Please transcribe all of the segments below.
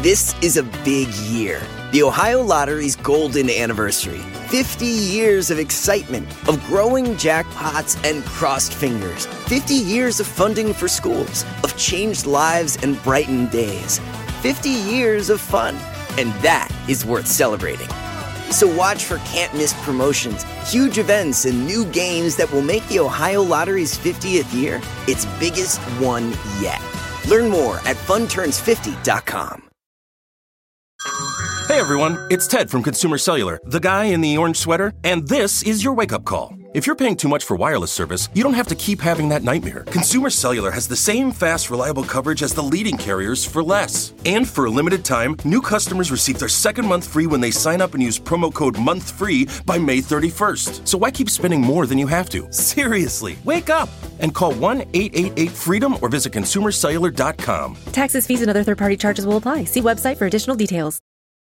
This is a big year. The Ohio Lottery's golden anniversary. 50 years of excitement, of growing jackpots and crossed fingers. 50 years of funding for schools, of changed lives and brightened days. 50 years of fun. And that is worth celebrating. So watch for can't-miss promotions, huge events, and new games that will make the Ohio Lottery's 50th year its biggest one yet. Learn more at funturns50.com. Hey everyone, it's Ted from Consumer Cellular, the guy in the orange sweater, and this is your wake-up call. If you're paying too much for wireless service, you don't have to keep having that nightmare. Consumer Cellular has the same fast, reliable coverage as the leading carriers for less. And for a limited time, new customers receive their second month free when they sign up and use promo code MONTHFREE by May 31st. So why keep spending more than you have to? Seriously, wake up and call 1-888-FREEDOM or visit consumercellular.com. Taxes, fees, and other third-party charges will apply. See website for additional details.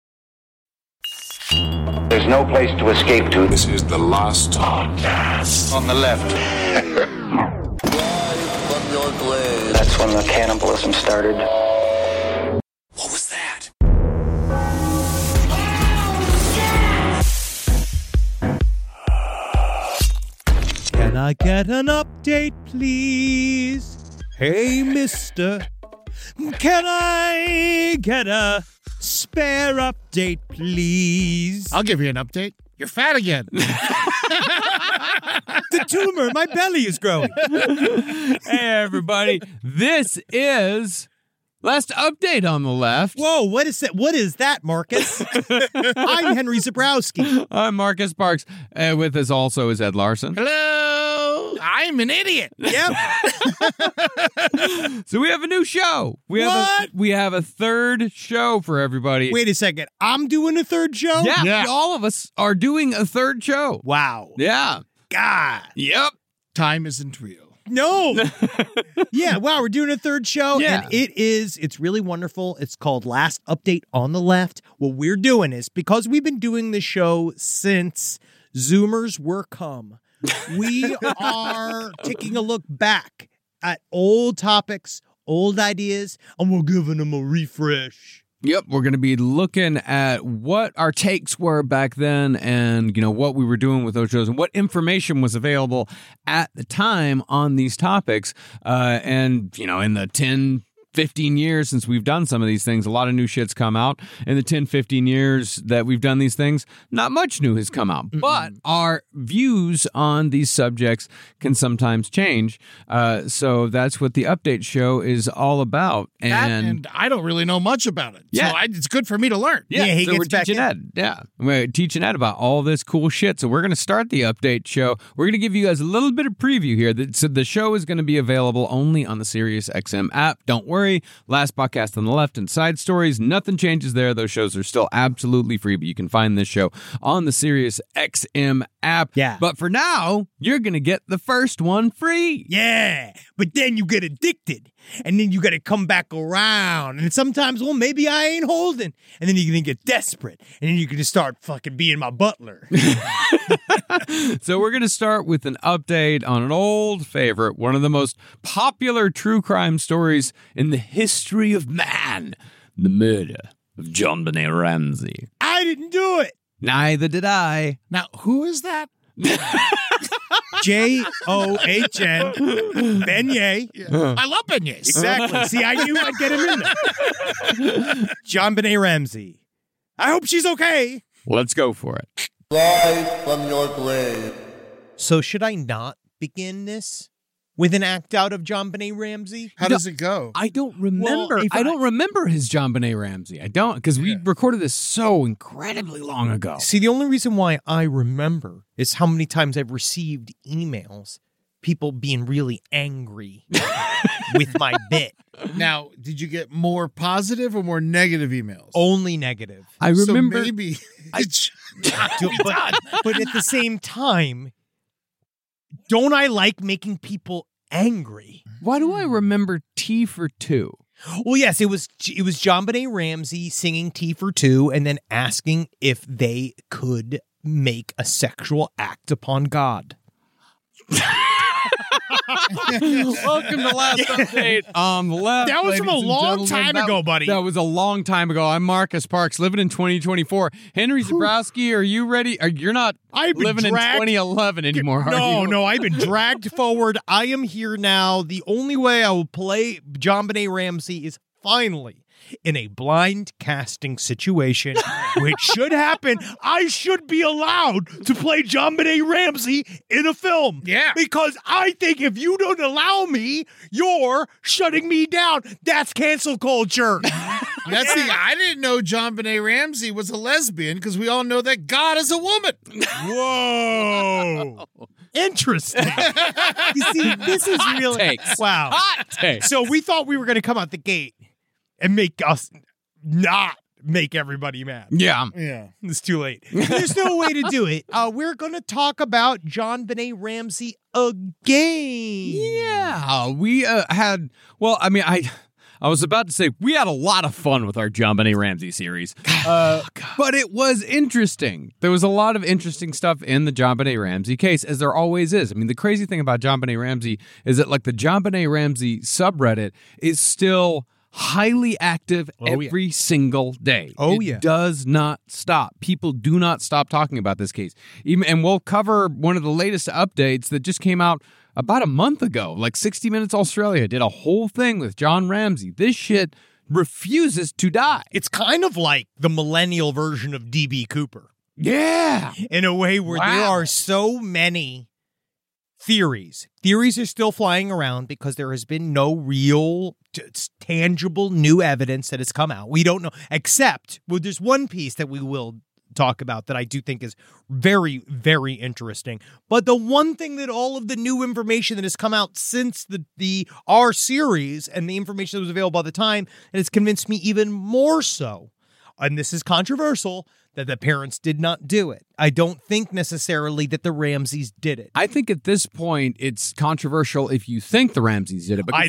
There's no place to escape to. This is the last podcast. On the left. That's when the cannibalism started. What was that? Can I get an update, please? Hey, mister. Can I get a spare update, please? I'll give you an update. You're fat again. The tumor in my belly is growing. Hey, everybody. This is Last Update on the Left. Whoa, what is that? What is that, Marcus? I'm Henry Zabrowski. I'm Marcus Parks. And with us also is Ed Larson. Hello. I'm an idiot. Yep. So we have a new show. We have a third show for everybody. Wait a second. I'm doing a third show? Yeah, all of us are doing a third show. Wow. Yeah. God. Yep. Time isn't real. No. Yeah, wow, we're doing a third show. Yeah. And it's really wonderful. It's called Last Update on the Left. What we're doing is, because we've been doing this show since Zoomers were come, we are taking a look back at old topics, old ideas, and we're giving them a refresh. Yep, we're going to be looking at what our takes were back then and, what we were doing with those shows and what information was available at the time on these topics. And, in the 10, 15 years since we've done some of these things, a lot of new shit's come out. In the 10, 15 years that we've done these things, not much new has come out. But our views on these subjects can sometimes change. So that's what the update show is all about. And I don't really know much about it. Yeah. So it's good for me to learn. Yeah, he so gets we're back teaching in. Ed. Yeah, we're teaching Ed about all this cool shit. So we're going to start the update show. We're going to give you guys a little bit of preview here. So the show is going to be available only on the SiriusXM app. Don't worry. Last Podcast on the Left and Side Stories. Nothing changes there. Those shows are still absolutely free, but you can find this show on the SiriusXM app. Yeah. But for now, you're going to get the first one free. Yeah, but then you get addicted, and then you got to come back around, and sometimes, well, maybe I ain't holding, and then you're going to get desperate, and then you can just start fucking being my butler. So we're going to start with an update on an old favorite, one of the most popular true crime stories in the history of man, the murder of JonBenét Ramsey. I didn't do it. Neither did I. Now, who is that? John Beignet. I love beignets. Exactly. See, I knew I'd get him in there. JonBenét Ramsey. I hope she's okay. Let's go for it. Rise from your grave. So should I not begin this with an act out of JonBenét Ramsey? How does it go? I don't remember. Well, I don't remember his JonBenét Ramsey. I don't, because we recorded this so incredibly long ago. See, the only reason why I remember is how many times I've received emails, people being really angry with my bit. Now, did you get more positive or more negative emails? Only negative. I remember. So maybe it's not to be but, done. but at the same time, don't I like making people angry? Why do I remember T for Two? Well, yes, it was JonBenét Ramsey singing T for Two and then asking if they could make a sexual act upon God. Welcome to Last Update on the Left. That was from a ladies and long gentlemen. time ago, buddy. That was a long time ago. I'm Marcus Parks, living in 2024. Henry Zabrowski, are you ready? You're not living in 2011 anymore, are you? No, I've been dragged forward. I am here now. The only way I will play JonBenet Ramsey is finally in a blind casting situation, which should happen. I should be allowed to play JonBenet Ramsey in a film. Yeah. Because I think if you don't allow me, you're shutting me down. That's cancel culture. That's the. I didn't know JonBenet Ramsey was a lesbian because we all know that God is a woman. Whoa. Interesting. You see, this is really takes. wow. Hot take. So we thought we were going to come out the gate and make us not make everybody mad. Yeah. Yeah. It's too late. There's no way to do it. We're going to talk about JonBenet Ramsey again. Yeah. We had, well, I mean, I was about to say we had a lot of fun with our JonBenet Ramsey series, but it was interesting. There was a lot of interesting stuff in the JonBenet Ramsey case, as there always is. I mean, the crazy thing about JonBenet Ramsey is that, like, the JonBenet Ramsey subreddit is still highly active every single day. It does not stop. People do not stop talking about this case. And we'll cover one of the latest updates that just came out about a month ago. Like 60 Minutes Australia did a whole thing with John Ramsey. This shit refuses to die. It's kind of like the millennial version of D.B. Cooper. Yeah. In a way where there are so many theories. Theories are still flying around because there has been no real tangible new evidence that has come out. We don't know, except, well, there's one piece that we will talk about that I do think is very, very interesting. But the one thing that all of the new information that has come out since the R series and the information that was available at the time, that has convinced me even more so, and this is controversial, that the parents did not do it. I don't think necessarily that the Ramseys did it. I think at this point it's controversial if you think the Ramseys did it. Because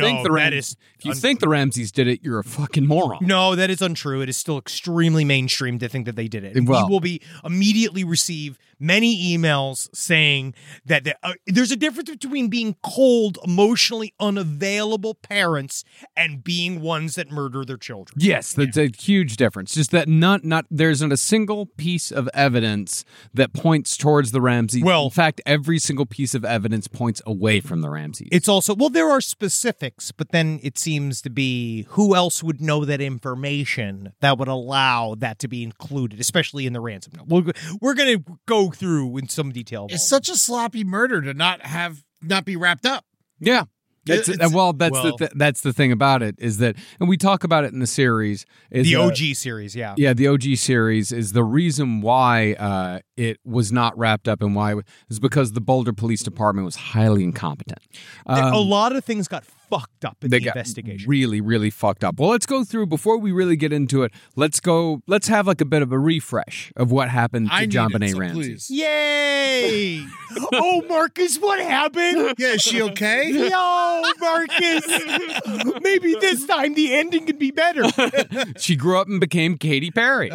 if you think the Ramseys did it, you're a fucking moron. No, that is untrue. It is still extremely mainstream to think that they did it. Well, we will immediately receive many emails saying that there's a difference between being cold, emotionally unavailable parents and being ones that murder their children. Yes, that's a huge difference. Just that there isn't a single piece of evidence that points towards the Ramseys. Well, in fact, every single piece of evidence points away from the Ramseys. It's also, well, there are specifics, but then it seems to be who else would know that information that would allow that to be included, especially in the ransom note. We're going to go through in some detail. It's such a sloppy murder to not be wrapped up. Yeah. That's the thing about it is that, and we talk about it in the series. Is the OG series, yeah. Yeah, the OG series is the reason why it was not wrapped up and why is because the Boulder Police Department was highly incompetent. A lot of things got fucked up in the investigation. Really, really fucked up. Well, let's go through, before we really get into it, let's have like a bit of a refresh of what happened to JonBenet Ramsey. Please. Yay! Oh, Marcus, what happened? Yeah, is she okay? Yo, Marcus! Maybe this time the ending can be better. She grew up and became Katy Perry.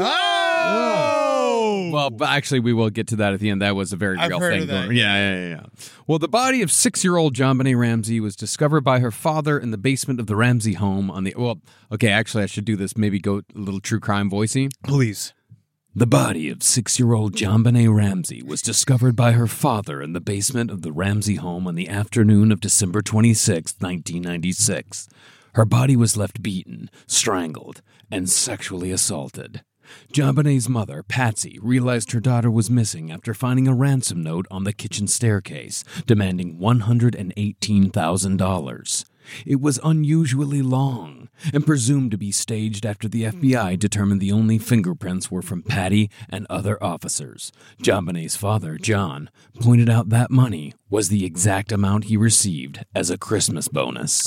Oh! Well, but actually, we will get to that at the end. That was a very real thing. Yeah. Well, the body of 6-year-old JonBenet Ramsey was discovered by her father in the basement of the Ramsey home on the... Well, okay, actually, I should do this. Maybe go a little true crime voicey. Please. The body of 6-year-old JonBenet Ramsey was discovered by her father in the basement of the Ramsey home on the afternoon of December 26, 1996. Her body was left beaten, strangled, and sexually assaulted. JonBenet's mother, Patsy, realized her daughter was missing after finding a ransom note on the kitchen staircase, demanding $118,000. It was unusually long and presumed to be staged after the FBI determined the only fingerprints were from Patty and other officers. JonBenet's father, John, pointed out that money was the exact amount he received as a Christmas bonus.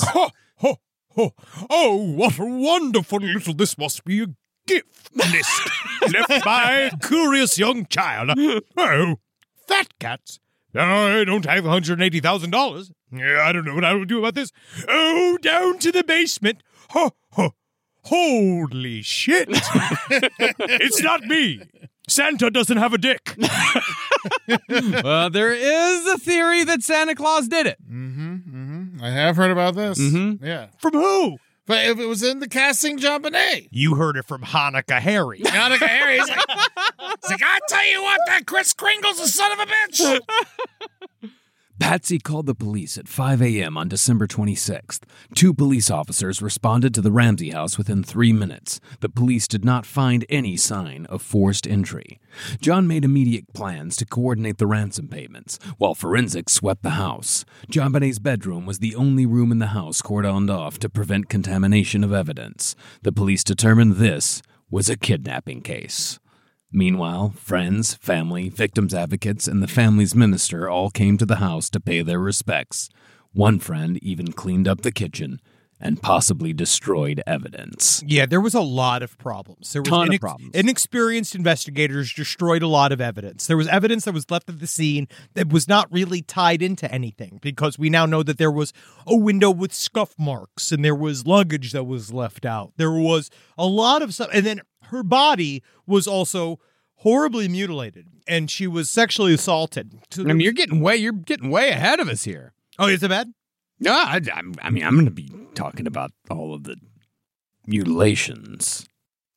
Oh, what a wonderful little, this must be a gift list left by a curious young child. Oh, fat cats. I don't have $180,000. I don't know what I would do about this. Oh, down to the basement. Holy shit. It's not me. Santa doesn't have a dick. Well, there is a theory that Santa Claus did it. I have heard about this. Yeah. From who? But if it was in the casting, John Bonet. You heard it from Hanukkah Harry. Hanukkah Harry. He's like, I tell you what, that Kris Kringle's a son of a bitch. Patsy called the police at 5 a.m. on December 26th. 2 police officers responded to the Ramsey house within 3 minutes. The police did not find any sign of forced entry. John made immediate plans to coordinate the ransom payments, while forensics swept the house. John Bonet's bedroom was the only room in the house cordoned off to prevent contamination of evidence. The police determined this was a kidnapping case. Meanwhile, friends, family, victims' advocates, and the family's minister all came to the house to pay their respects. One friend even cleaned up the kitchen and possibly destroyed evidence. Yeah, there was a lot of problems. There was Ton of problems. Inexperienced investigators destroyed a lot of evidence. There was evidence that was left at the scene that was not really tied into anything, because we now know that there was a window with scuff marks and there was luggage that was left out. There was a lot of stuff. And then her body was also horribly mutilated, and she was sexually assaulted. So I mean, you're getting way ahead of us here. Oh, is it bad? No, I mean, I'm going to be talking about all of the mutilations.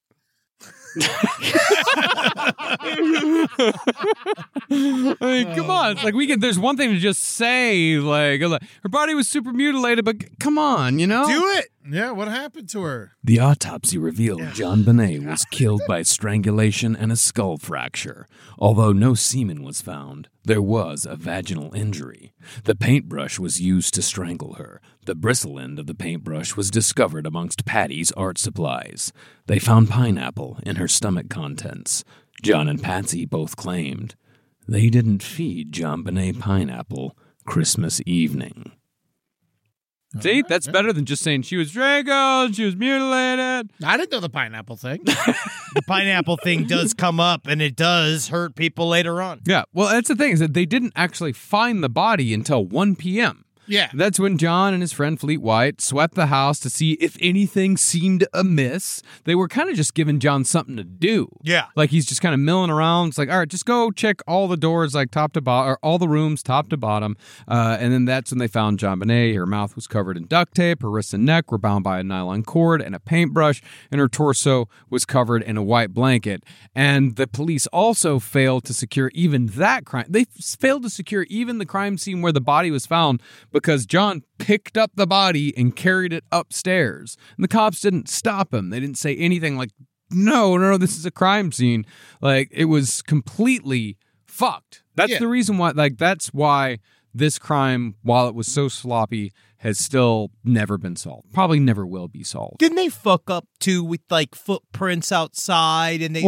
I mean, come on. It's like there's one thing to just say, like, her body was super mutilated, but come on, you know? Do it. Yeah, what happened to her? The autopsy revealed John Bonet was killed by strangulation and a skull fracture. Although no semen was found, there was a vaginal injury. The paintbrush was used to strangle her. The bristle end of the paintbrush was discovered amongst Patty's art supplies. They found pineapple in her stomach contents. John and Patsy both claimed they didn't feed John Bonet pineapple Christmas evening. See, that's better than just saying she was strangled, she was mutilated. I didn't know the pineapple thing. The pineapple thing does come up, and it does hurt people later on. Yeah, well, that's the thing, is that they didn't actually find the body until 1 p.m. Yeah. That's when John and his friend Fleet White swept the house to see if anything seemed amiss. They were kind of just giving John something to do. Yeah. Like he's just kind of milling around. It's like, all right, just go check all the doors, like top to bottom, or all the rooms top to bottom. And then that's when they found John Bonet. Her mouth was covered in duct tape. Her wrists and neck were bound by a nylon cord and a paintbrush. And her torso was covered in a white blanket. And the police also failed to secure even that crime. They failed to secure even the crime scene where the body was found, because John picked up the body and carried it upstairs. And the cops didn't stop him. They didn't say anything like, no, this is a crime scene. Like, it was completely fucked. That's the reason why, like, that's why this crime, while it was so sloppy, has still never been solved. Probably never will be solved. Didn't they fuck up too with like footprints outside, and they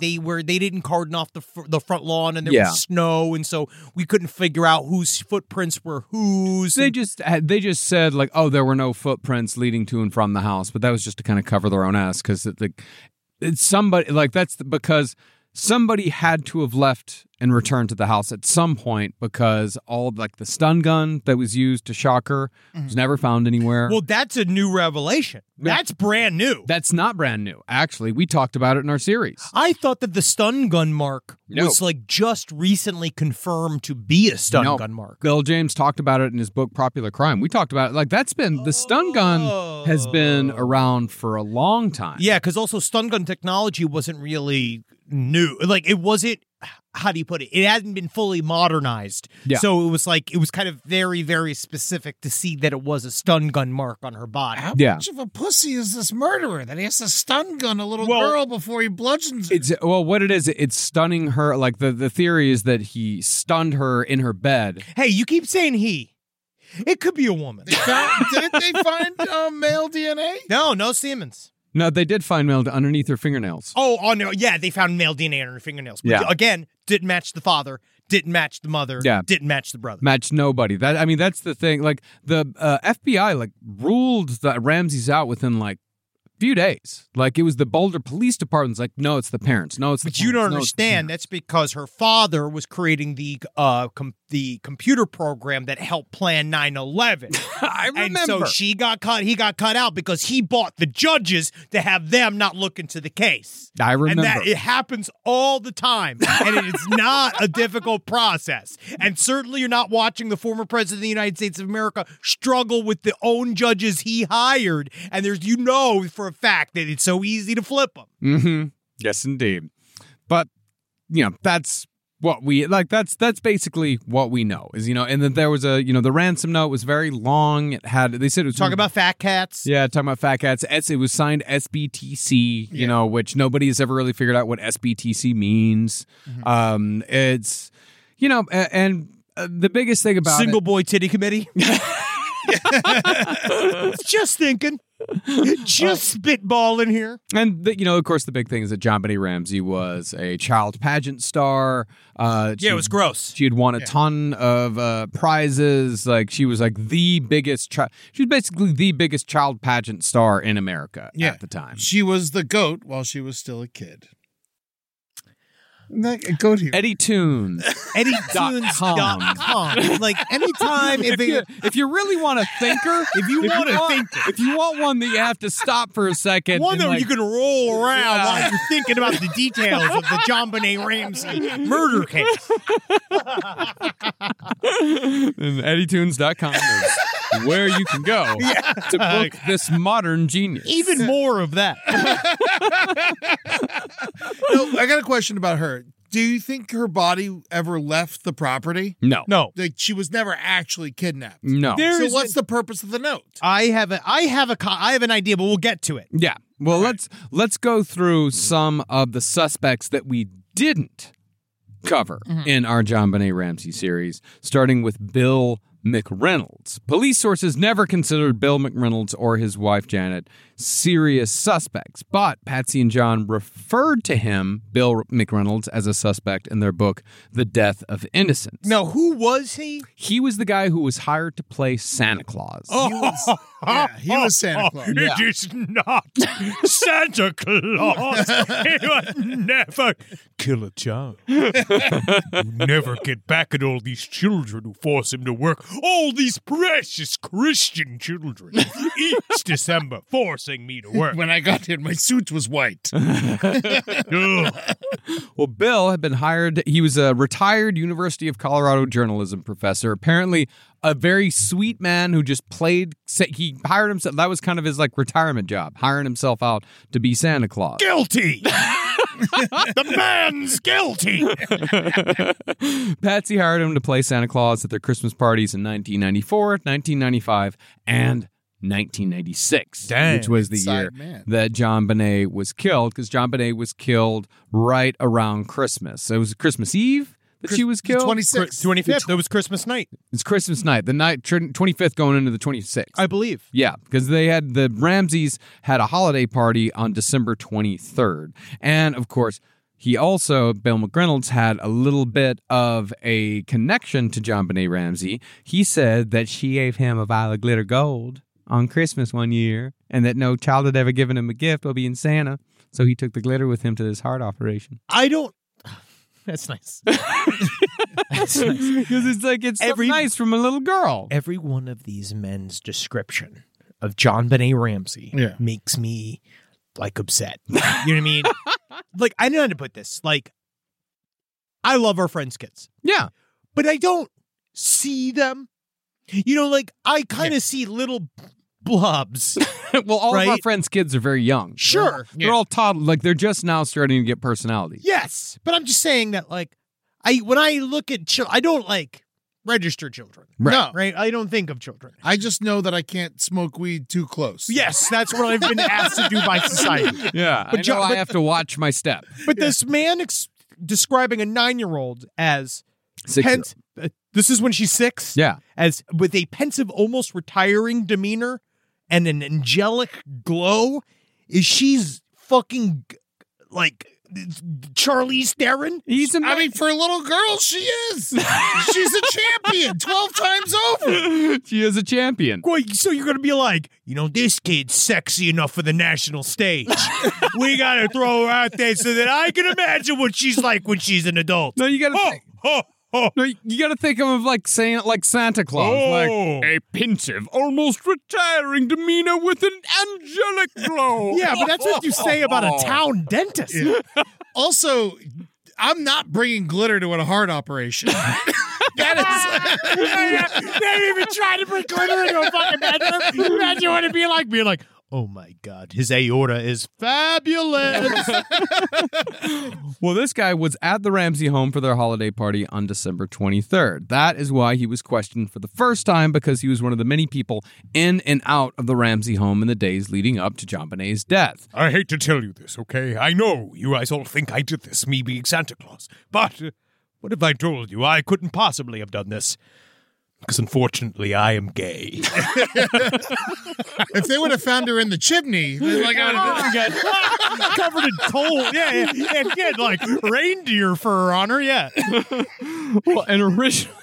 didn't cordon off the front lawn, and there was snow, and so we couldn't figure out whose footprints were whose. They just said like, oh, there were no footprints leading to and from the house, but that was just to kind of cover their own ass, because it's somebody, like, because somebody had to have left and returned to the house at some point, because all of, like, the stun gun that was used to shock her was never found anywhere. Well, that's a new revelation. That's brand new. That's not brand new. Actually, we talked about it in our series. I thought that the stun gun mark was like just recently confirmed to be a stun gun mark. Bill James talked about it in his book Popular Crime. We talked about it. Like, that's been, the stun gun has been around for a long time. Yeah, because also stun gun technology wasn't really new. Like, it wasn't, how do you put it? It hadn't been fully modernized. Yeah. So it was kind of very, very specific to see that it was a stun gun mark on her body. How much of a pussy is this murderer that he has to stun gun a little girl before he bludgeons her? What it is, it's stunning her. Like, the theory is that he stunned her in her bed. Hey, you keep saying he. It could be a woman. Didn't they find male DNA? No Siemens. No, they did find male underneath her fingernails. Oh no, yeah, they found male DNA on her fingernails. But again, didn't match the father, didn't match the mother, didn't match the brother. Matched nobody. That's the thing. Like, the FBI, like, ruled the Ramseys out within, like, few days. Like, it was the Boulder Police Department's like, no, it's the parents. No, it's the But you don't parents. No, it's the understand. parents. That's because her father was creating the computer program that helped plan 9/11. I remember. And so she got cut. He got cut out because he bought the judges to have them not look into the case. I remember. And that it happens all the time, and it is not a difficult process. And certainly, you're not watching the former president of the United States of America struggle with the own judges he hired. And there's, for a fact that it's so easy to flip them. Mm-hmm. Yes, indeed. But that's what we like. That's basically what we know is and then there was the ransom note was very long. They said it was Talking about fat cats. Yeah, talking about fat cats. It was signed SBTC, which nobody has ever really figured out what SBTC means. Mm-hmm. It's, and the biggest thing about Single Boy Titty Committee. Just thinking. Just spitballing here. And, of course, the big thing is that JonBenet Ramsey was a child pageant star. It was gross. She had won a ton of prizes. Like, she was like the biggest she was basically the biggest child pageant star in America at the time. She was the GOAT while she was still a kid. Go here. Eddie Tunes. EddieTunes.com. Like, anytime if you really want a thinker, if you want one that you have to stop for a second. One that you can roll around while you're thinking about the details of the JonBenet Ramsey murder case. And EddieTunes.com is where you can go to book this modern genius. Even more of that. No, I got a question about her. Do you think her body ever left the property? No. Like, she was never actually kidnapped. No. So what's the purpose of the note? I have an idea, but we'll get to it. Yeah. Well, let's go through some of the suspects that we didn't cover in our JonBenet Ramsey series, starting with Bill McReynolds. Police sources never considered Bill McReynolds or his wife Janet serious suspects, but Patsy and John referred to him, Bill McReynolds, as a suspect in their book, The Death of Innocence. Now, who was he? He was the guy who was hired to play Santa Claus. He was Santa Claus. It is not Santa Claus. He would never kill a child. Never get back at all these children who force him to work. All these precious Christian children. Each December forcing me to work. When I got here, my suit was white. Well, Bill had been hired. He was a retired University of Colorado journalism professor. Apparently, a very sweet man who just played. He hired himself. That was kind of his retirement job, hiring himself out to be Santa Claus. Guilty. The man's guilty. Patsy hired him to play Santa Claus at their Christmas parties in 1994, 1995, and 1996, which was the year that JonBenet was killed, because JonBenet was killed right around Christmas. So it was Christmas Eve that she was killed? 26th. 25th. That was Christmas night. It's Christmas night, the night 25th going into the 26th. I believe. Yeah, because the Ramseys had a holiday party on December 23rd. And, of course, Bill McReynolds, had a little bit of a connection to JonBenet Ramsey. He said that she gave him a vial of glitter gold on Christmas one year, and that no child had ever given him a gift while being Santa. So he took the glitter with him to this heart operation. That's nice. That's nice. Because it's so nice from a little girl. Every one of these men's description of JonBenet Ramsey makes me upset. You know what I mean? I don't know how to put this. I love our friends' kids. Yeah. But I don't see them. I kind of see little blobs. Well, all of our friends' kids are very young. Sure. They're all toddlers. They're just now starting to get personality. Yes. But I'm just saying that, when I look at children, I don't, register children. Right. No. Right? I don't think of children. I just know that I can't smoke weed too close. Yes, that's what I've been asked to do by society. Yeah, but I have to watch my step. But this man describing a 9-year-old as 6 this is when she's 6? Yeah. As with a pensive, almost retiring demeanor and an angelic glow, she's fucking Charlize Theron? I mean, for a little girl, she is. She's a champion 12 times over. She is a champion. Wait, so you're going to be like, this kid's sexy enough for the national stage. We got to throw her out there so that I can imagine what she's like when she's an adult. No, you got to No, you got to think of him like saying it like Santa Claus, like a pensive, almost retiring demeanor with an angelic glow. Yeah, but that's what you say about a town dentist. Yeah. Also, I'm not bringing glitter to a heart operation. That is. They even try to bring glitter into a fucking bedroom. Imagine what it'd be like being like, oh my God, his aorta is fabulous. Well, this guy was at the Ramsey home for their holiday party on December 23rd. That is why he was questioned for the first time, because he was one of the many people in and out of the Ramsey home in the days leading up to JonBenét's death. I hate to tell you this, okay? I know you guys all think I did this, me being Santa Claus. But what if I told you I couldn't possibly have done this? Because unfortunately, I am gay. If they would have found her in the chimney, like covered in coal, and get like reindeer fur on her, Well, and originally,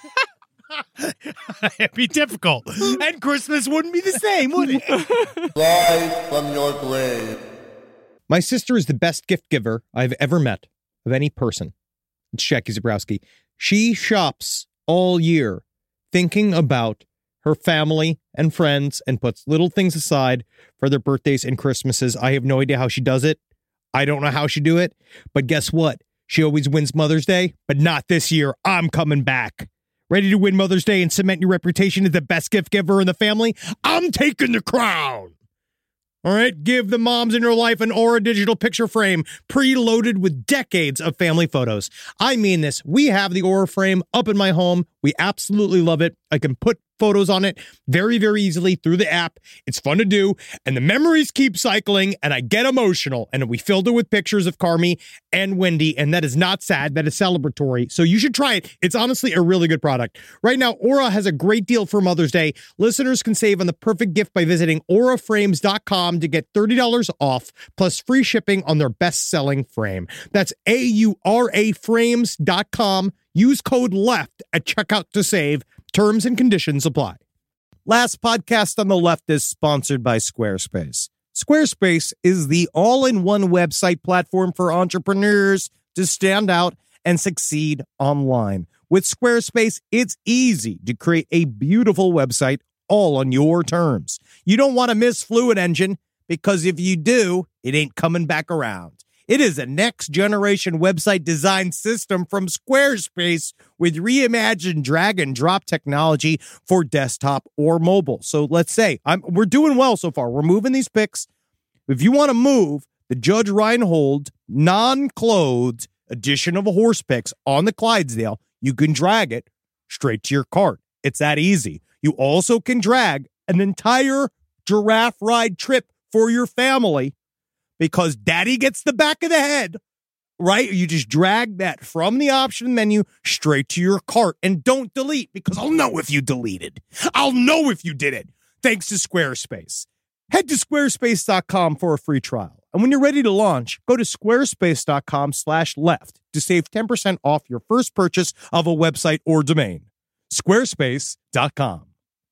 it'd be difficult, and Christmas wouldn't be the same, would it? Live from your grave. My sister is the best gift giver I've ever met of any person. It's Jackie Zabrowski. She shops all year, thinking about her family and friends, and puts little things aside for their birthdays and Christmases. I have no idea how she does it. I don't know how she do it, but guess what? She always wins Mother's Day, but not this year. I'm coming back. Ready to win Mother's Day and cement your reputation as the best gift giver in the family? I'm taking the crown. All right, give the moms in your life an Aura digital picture frame preloaded with decades of family photos. I mean this. We have the Aura frame up in my home. We absolutely love it. I can put photos on it very, very easily through the app. It's fun to do, and the memories keep cycling, and I get emotional. And we filled it with pictures of Carmi and Wendy, and that is not sad. That is celebratory. So you should try it. It's honestly a really good product. Right now, Aura has a great deal for Mother's Day. Listeners can save on the perfect gift by visiting auraframes.com to get $30 off, plus free shipping on their best-selling frame. That's auraframes.com. Use code LEFT at checkout to save. Terms and conditions apply. Last podcast on the left is sponsored by Squarespace. Squarespace is the all-in-one website platform for entrepreneurs to stand out and succeed online. With Squarespace, it's easy to create a beautiful website all on your terms. You don't want to miss Fluid Engine, because if you do, it ain't coming back around. It is a next-generation website design system from Squarespace with reimagined drag-and-drop technology for desktop or mobile. So let's say we're doing well so far. We're moving these pics. If you want to move the Judge Reinhold non-clothed edition of a horse pics on the Clydesdale, you can drag it straight to your cart. It's that easy. You also can drag an entire giraffe ride trip for your family, because daddy gets the back of the head, right? You just drag that from the option menu straight to your cart, and don't delete, because I'll know if you deleted. I'll know if you did it. Thanks to Squarespace. Head to squarespace.com for a free trial. And when you're ready to launch, go to squarespace.com/left to save 10% off your first purchase of a website or domain. Squarespace.com.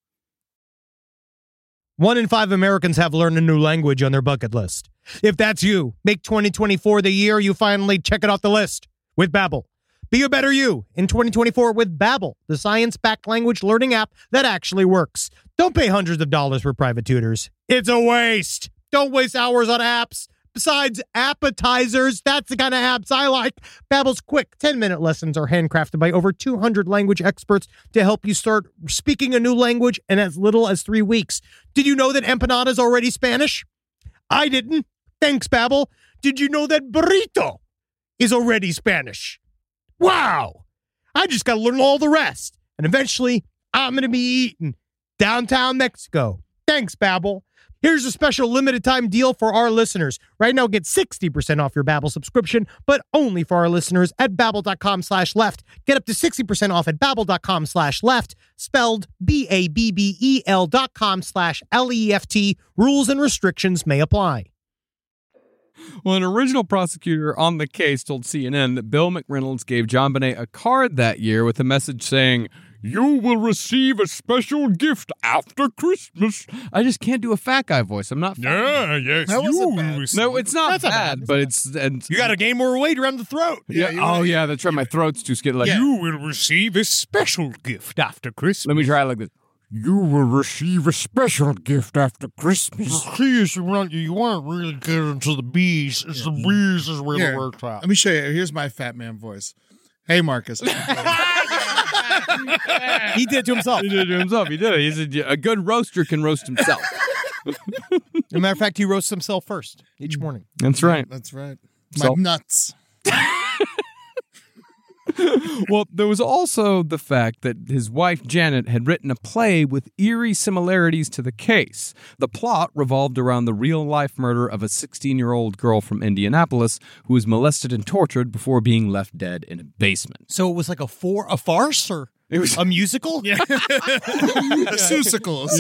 1 in 5 Americans have learned a new language on their bucket list. If that's you, make 2024 the year you finally check it off the list with Babbel. Be a better you in 2024 with Babbel, the science-backed language learning app that actually works. Don't pay hundreds of dollars for private tutors. It's a waste. Don't waste hours on apps. Besides appetizers, that's the kind of apps I like. Babbel's quick 10-minute lessons are handcrafted by over 200 language experts to help you start speaking a new language in as little as 3 weeks. Did you know that empanada is already Spanish? I didn't. Thanks, Babbel. Did you know that burrito is already Spanish? Wow. I just got to learn all the rest. And eventually, I'm going to be eating downtown Mexico. Thanks, Babbel. Here's a special limited time deal for our listeners. Right now, get 60% off your Babbel subscription, but only for our listeners at Babbel.com/left. Get up to 60% off at Babbel.com/left, spelled BABBEL.com/LEFT. Rules and restrictions may apply. Well, an original prosecutor on the case told CNN that Bill McReynolds gave JonBenet a card that year with a message saying, "You will receive a special gift after Christmas." I just can't do a fat guy voice. I'm not. Yeah, yes. That wasn't you bad. receive- No, it's not That's not bad, bad. but it's. And, You got to gain more weight around the throat. yeah. Oh, yeah. That's right. My throat's too skinny. Like, You will receive a special gift after Christmas. let me try it like this. You will receive a special gift after Christmas. Please, you weren't really getting to the bees. It's the bees is where Here, the work's at. let me show you. Here's my fat man voice. Hey, Marcus. He did it to himself. He did it to himself. He did it. He's a good roaster can roast himself. As a matter of fact, he roasts himself first each morning. That's right. That's right. So- My nuts. Well, there was also the fact that his wife, Janet, had written a play with eerie similarities to the case. The plot revolved around the real-life murder of a 16-year-old girl from Indianapolis who was molested and tortured before being left dead in a basement. So it was like a farce or It was a musical? A susicle.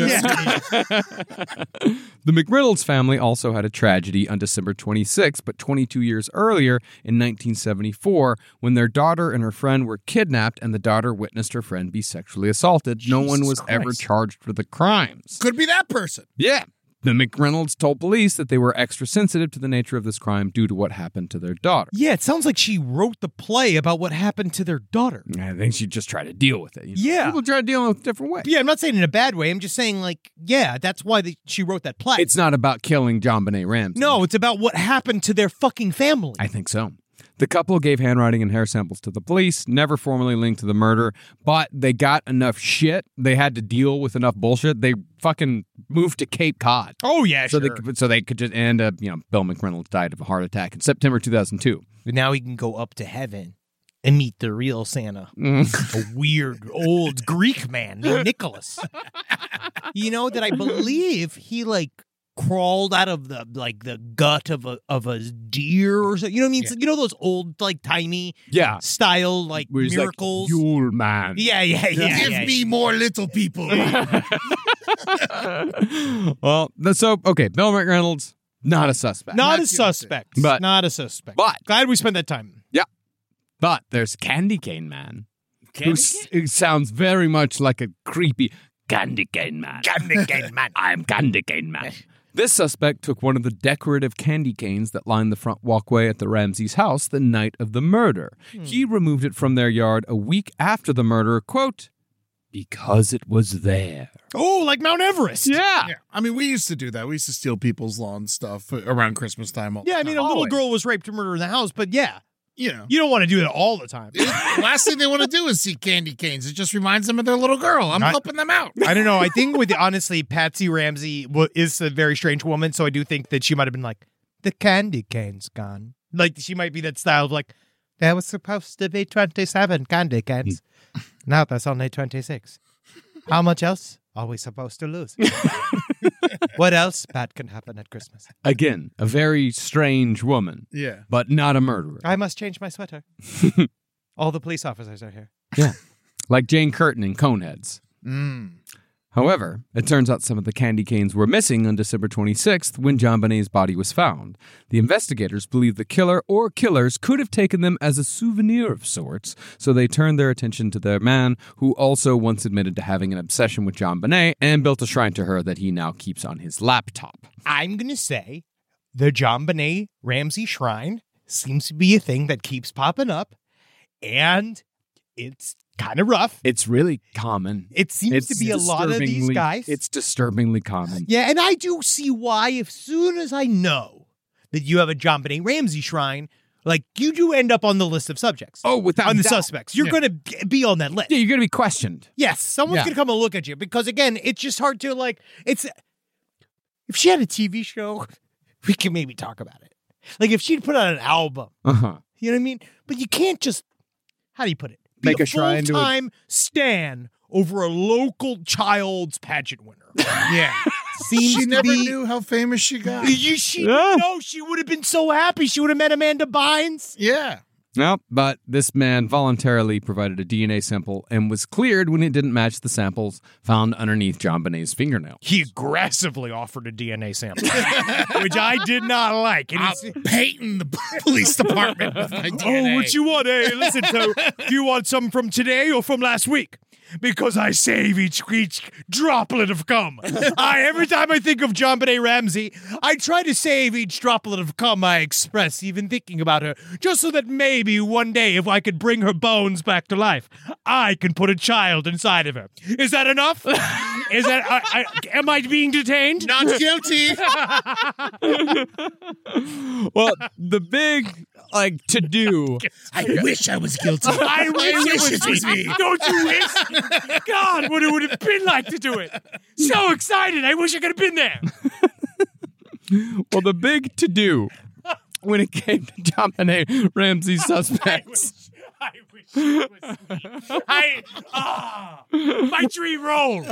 The McReynolds family also had a tragedy on December 26, but 22 years earlier in 1974, when their daughter and her friend were kidnapped and the daughter witnessed her friend be sexually assaulted. No one was ever charged for the crimes. Could be that person. Yeah. The McReynolds told police that they were extra sensitive to the nature of this crime due to what happened to their daughter. Yeah, it sounds like she wrote the play about what happened to their daughter. I think she just tried to deal with it. Yeah. People try to deal with it a different way. Yeah, I'm not saying in a bad way. I'm just saying, like, yeah, that's why she wrote that play. It's not about killing JonBenet Ramsey. No, it's about what happened to their fucking family. I think so. The couple gave handwriting and hair samples to the police, never formally linked to the murder, but they got enough shit. They had to deal with enough bullshit. They fucking moved to Cape Cod. Oh, yeah, So sure. they could just end up, Bill McReynolds died of a heart attack in September 2002. But now he can go up to heaven and meet the real Santa. Mm. A weird old Greek man named Nicholas. That I believe he crawled out of the gut of a deer or something. You know what I mean? Yeah. Those old timey Yeah. style Where he's miracles. Like, Yule man. Yeah. Give me more little people. Well, okay, Bill McReynolds, not a suspect. Not a guilty. suspect. But- Not a suspect. But- glad we spent that time. But there's Candy Cane Man. It sounds very much like a creepy Candy Cane Man. Candy cane man. I'm Candy Cane Man. This suspect took one of the decorative candy canes that lined the front walkway at the Ramseys' house the night of the murder. He removed it from their yard a week after the murder, quote, because it was there. Oh, like Mount Everest. Yeah. Yeah. I mean, we used to do that. We used to steal people's lawn stuff around Christmas time. Yeah, I mean, a little girl was raped or murdered in the house, but yeah, you don't want to do that all the time. Last thing they want to do is see candy canes. It just reminds them of their little girl. I'm helping them out. I don't know. I think honestly, Patsy Ramsey is a very strange woman, so I do think that she might have been like, the candy cane's gone. Like, she might be that style of like, there was supposed to be 27 candy canes. Now there's only 26. How much else are we supposed to lose? What else bad can happen at Christmas? Again, a very strange woman, Yeah. but not a murderer. I must change my sweater. All the police officers are here. Yeah. Like Jane Curtin in Coneheads. However, it turns out some of the candy canes were missing on December 26th when JonBenet's body was found. The investigators believe the killer or killers could have taken them as a souvenir of sorts, so they turned their attention to their man, who also once admitted to having an obsession with JonBenet and built a shrine to her that he now keeps on his laptop. I'm going to say the JonBenet Ramsey Shrine seems to be a thing that keeps popping up, and it's kind of rough. It's really common. It seems to be a lot of these disturbingly- guys. It's disturbingly common. Yeah, and I do see why, as soon as I know that you have a JonBenet Ramsey Shrine, you do end up on the list of subjects. Oh, without on the doubt. suspects. You're going to be on that list. Yeah, you're going to be questioned. Yes, someone's Yeah. going to come and look at you because, again, it's just hard to, it's... If she had a TV show, we can maybe talk about it. If she'd put out an album, Uh-huh. you know what I mean? But you can't just, how do you put it? Be Make a shrine to a- full-time stan over a local child's pageant winner. Yeah. Seems She to never be... knew how famous she got. No, she would have been so happy. She would have met Amanda Bynes. Yeah. No, but this man voluntarily provided a DNA sample and was cleared when it didn't match the samples found underneath JonBenét's fingernail. He aggressively offered a DNA sample, which I did not like. And I'm painting the police department with my DNA. Oh, what you want? Hey, listen, so do you want some from today or from last week? Because I save each droplet of cum. Every time I think of JonBené Ramsey, I try to save each droplet of cum I express, even thinking about her, just so that maybe one day, if I could bring her bones back to life, I can put a child inside of her. Is that enough? Is that? Am I being detained? Not guilty. Well, the big to-do. I wish I was guilty. I wish it was me. Don't you wish? God, what it would have been like to do it. So excited. I wish I could have been there. Well, the big to-do when it came to JonBené Ramsey's suspects. I wish it was me. My dream role.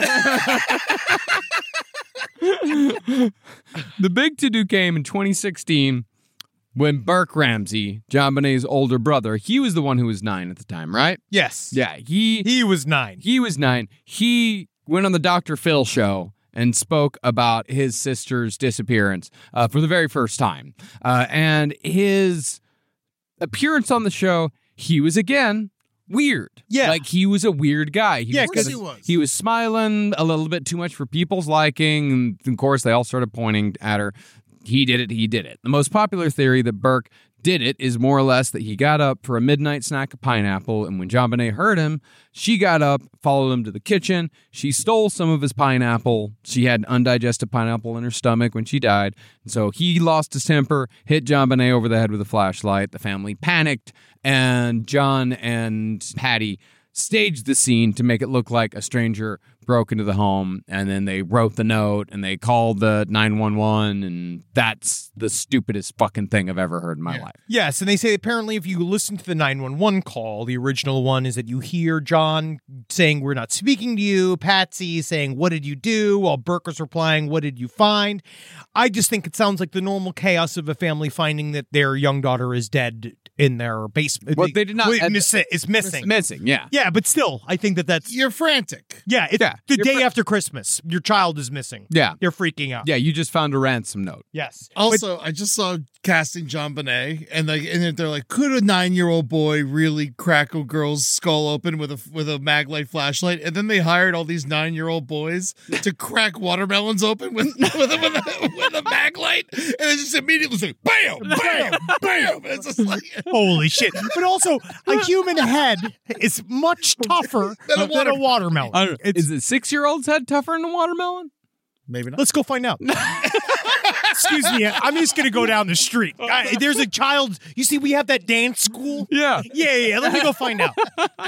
The big to-do came in 2016 when Burke Ramsey, JonBené's older brother, he was the one who was 9 at the time, right? Yes. Yeah, he was 9. He was 9. He went on the Dr. Phil show and spoke about his sister's disappearance for the very first time. And his appearance on the show, he was again weird. Yeah. Like he was a weird guy. Of course he was. He was smiling a little bit too much for people's liking. And of course, they all started pointing at her. He did it. The most popular theory that Burke did it is more or less that he got up for a midnight snack of pineapple, and when JonBené heard him, she got up, followed him to the kitchen. She stole some of his pineapple. She had undigested pineapple in her stomach when she died, and so he lost his temper, hit JonBené over the head with a flashlight. The family panicked, and John and Patty staged the scene to make it look like a stranger broke into the home, and then they wrote the note and they called the 911, and that's the stupidest fucking thing I've ever heard in my life. Yes, and they say apparently if you listen to the 911 call, the original one is that you hear John saying, "We're not speaking to you," Patsy saying, "What did you do?" while Burke was replying, "What did you find?" I just think it sounds like the normal chaos of a family finding that their young daughter is dead in their basement. Well, they did not. It's missing. Missing, yeah. Yeah, but still, I think that's... You're frantic. Yeah, the day after Christmas. Your child is missing. Yeah. You're freaking out. Yeah, you just found a ransom note. Yes. Also, I just saw casting JonBené, and they're like, could a 9-year-old boy really crack a girl's skull open with a Maglite flashlight? And then they hired all these 9-year-old boys to crack watermelons open with a Maglite, and they just immediately say, bam, bam, bam. And it's just like, holy shit. But also, a human head is much tougher than a watermelon. Is it 6-year-old's head tougher than a watermelon? Maybe not. Let's go find out. Excuse me. I'm just going to go down the street. There's a child. You see, we have that dance school. Yeah. Yeah. Let me go find out.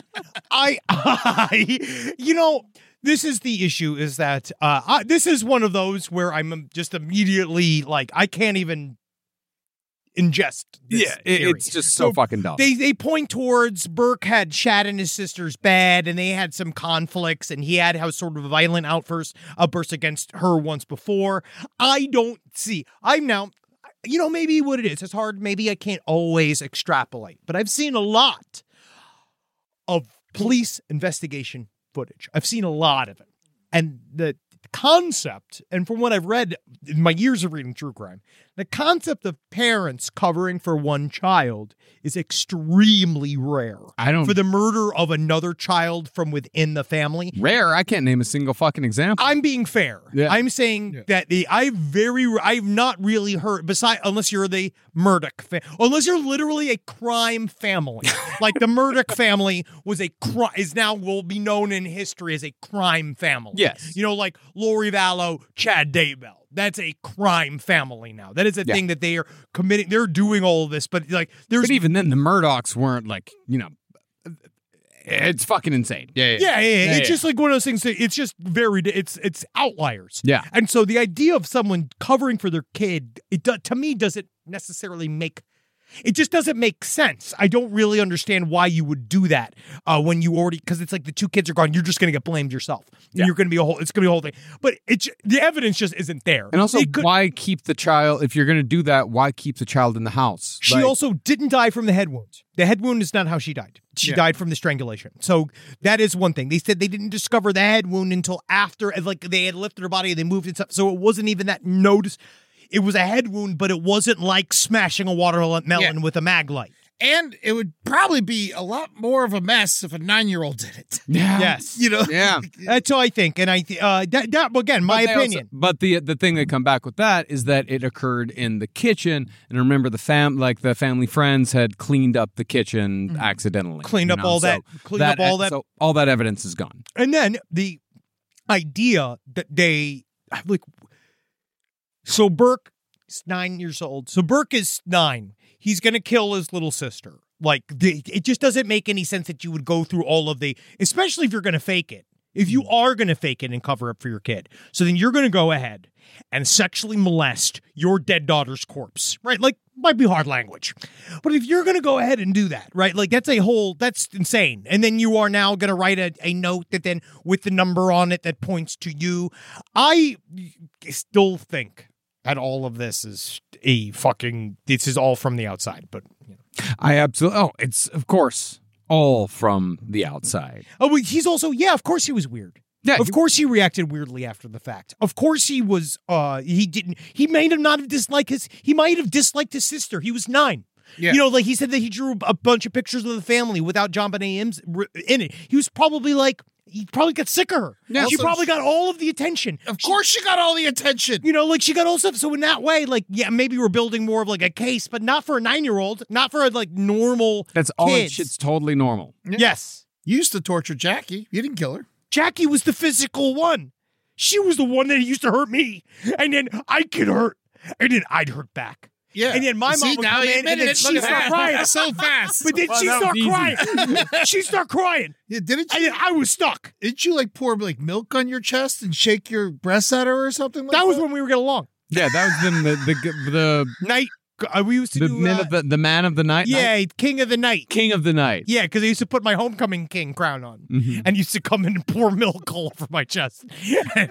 This is the issue is that this is one of those where I'm just immediately like, I can't even ingest this theory. It's just so fucking dumb. They point towards Burke had shat in his sister's bed, and they had some conflicts, and he had sort of a violent outburst against her once before. I don't see. I'm now, maybe what it is. It's hard. Maybe I can't always extrapolate, but I've seen a lot of police investigation footage. I've seen a lot of it, and the concept, and from what I've read in my years of reading true crime, the concept of parents covering for one child is extremely rare. For the murder of another child from within the family. Rare? I can't name a single fucking example. I'm being fair. Yeah. I'm saying that I've not really heard, unless you're the Murdoch family, unless you're literally a crime family. Like the Murdoch family will be known in history as a crime family. Yes. Like Lori Vallow, Chad Daybell. That's a crime family now. That is a thing that they are committing. They're doing all of this, but But even then, the Murdochs weren't it's fucking insane. Yeah. It's just like one of those things. It's just it's outliers. Yeah. And so the idea of someone covering for their kid, to me, doesn't necessarily make. It just doesn't make sense. I don't really understand why you would do that when you already, because it's like the two kids are gone. You're just going to get blamed yourself. Yeah. You're going to be it's going to be a whole thing. But the evidence just isn't there. And also, why keep the child, if you're going to do that, why keep the child in the house? She also didn't die from the head wound. The head wound is not how she died. She died from the strangulation. So that is one thing. They said they didn't discover the head wound until after, like they had lifted her body and they moved it. So it wasn't even that notice. It was a head wound, but it wasn't like smashing a watermelon with a mag light. And it would probably be a lot more of a mess if a 9-year-old did it. Yeah. Yes. Yeah. That's what I think. And that again, my opinion. But the thing they come back with that is that it occurred in the kitchen. And remember, the family friends had cleaned up the kitchen accidentally. Cleaned up all that. So all that evidence is gone. And then the idea that they like. So Burke is 9 years old. So Burke is 9. He's going to kill his little sister. Like, it just doesn't make any sense that you would go through all of especially if you're going to fake it. If you are going to fake it and cover up for your kid. So then you're going to go ahead and sexually molest your dead daughter's corpse, right? Like, might be hard language. But if you're going to go ahead and do that, right? Like, that's insane. And then you are now going to write a note that then with the number on it that points to you. I still think that all of this is this is all from the outside, but it's of course all from the outside. Oh, well, he's also, of course he was weird. Yeah, of course he reacted weirdly after the fact. Of course he was, he might have disliked his sister. He was 9. Yeah. Like he said that he drew a bunch of pictures of the family without JonBenet in it. He was probably he probably got sick of her. Yeah, she probably got all of the attention. Of course she got all the attention. Like she got all stuff. So in that way, maybe we're building more of like a case, but not for a 9-year-old, not for a normal That's all shit's totally normal. Yeah. Yes. You used to torture Jackie. You didn't kill her. Jackie was the physical one. She was the one that used to hurt me. And then I'd get hurt. And then I'd hurt back. Yeah. And then my mom would come in and then she'd start crying. So fast. But then she'd start crying. She'd start crying. Yeah, didn't you? And I was stuck. Didn't you pour milk on your chest and shake your breasts at her or something like that? That was when we were getting along. Yeah, that was the night. We used to do the man of the night. Yeah, King of the Night. King of the Night. Yeah, because I used to put my homecoming king crown on, and used to come in and pour milk all over my chest, and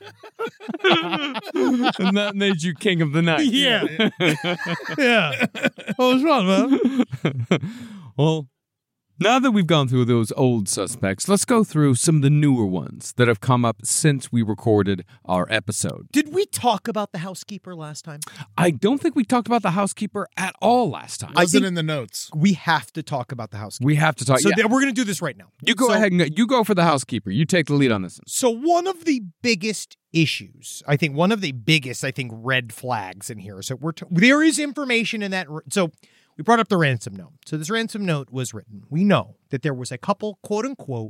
that made you King of the Night. Yeah, yeah. What was wrong, man? Well, now that we've gone through those old suspects, let's go through some of the newer ones that have come up since we recorded our episode. Did we talk about the housekeeper last time? I don't think we talked about the housekeeper at all last time. Was it in the notes? We have to talk about the housekeeper. We have to talk. So we're going to do this right now. You go ahead and you go for the housekeeper. You take the lead on this. So one of the biggest issues, I think red flags in here. So there is information in that. So we brought up the ransom note. So this ransom note was written. We know that there was a couple, quote unquote,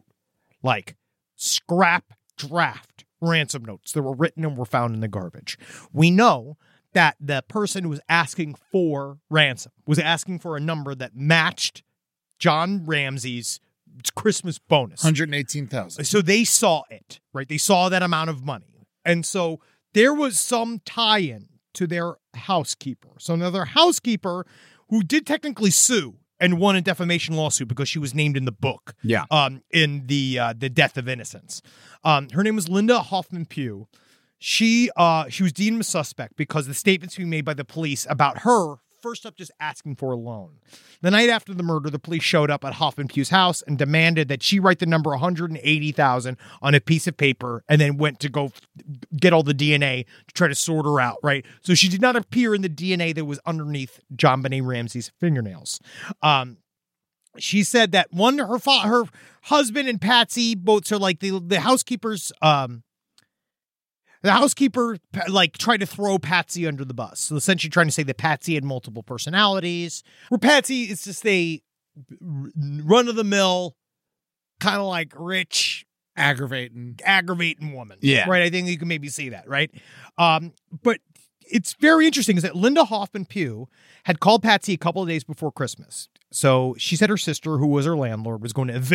scrap draft ransom notes that were written and were found in the garbage. We know that the person who was asking for ransom was asking for a number that matched John Ramsey's Christmas bonus. $118,000. So they saw it, right? They saw that amount of money. And so there was some tie-in to their housekeeper. So another housekeeper who did technically sue and won a defamation lawsuit because she was named in the book. Yeah. In the Death of Innocence. Her name was Linda Hoffman Pugh. She was deemed a suspect because the statements being made by the police about her, first up, just asking for a loan. The night after the murder, the police showed up at Hoffman Pugh's house and demanded that she write the number $180,000 on a piece of paper and then went to go get all the DNA to try to sort her out, right? So she did not appear in the DNA that was underneath JonBenet Ramsey's fingernails. She said that her husband and Patsy, both are the housekeepers, the housekeeper tried to throw Patsy under the bus. So essentially trying to say that Patsy had multiple personalities. Where Patsy is just a run-of-the-mill, kind of rich, aggravating woman. Yeah. Right? I think you can maybe see that, right? But it's very interesting is that Linda Hoffman Pugh had called Patsy a couple of days before Christmas. So she said her sister, who was her landlord, was going to evict her.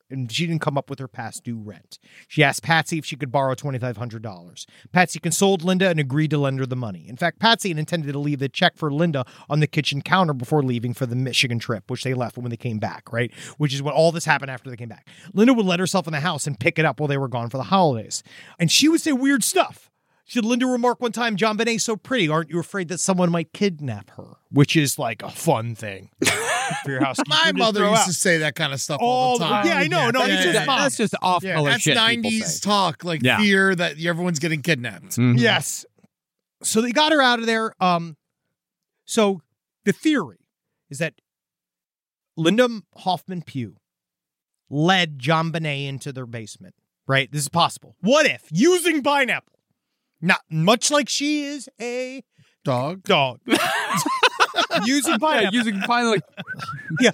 and she didn't come up with her past due rent. She asked Patsy if she could borrow $2,500. Patsy consoled Linda and agreed to lend her the money. In fact, Patsy had intended to leave the check for Linda on the kitchen counter before leaving for the Michigan trip, which they left when they came back, right? Which is what all this happened after they came back. Linda would let herself in the house and pick it up while they were gone for the holidays. And she would say weird stuff. She had Linda remark one time, "John Bonet's so pretty, aren't you afraid that someone might kidnap her?" Which is like a fun thing for your housekeeper. My mother used to say that kind of stuff all the time. Yeah, I know. No, it's just that's just off-color that's shit. 90s talk, like fear that everyone's getting kidnapped. Mm-hmm. Yes. So they got her out of there. So the theory is that Linda Hoffman Pugh led John Bonet into their basement, right? This is possible. What if, using pineapple, not much like she is a dog, using pineapple. Yeah, using pineapple. Yeah.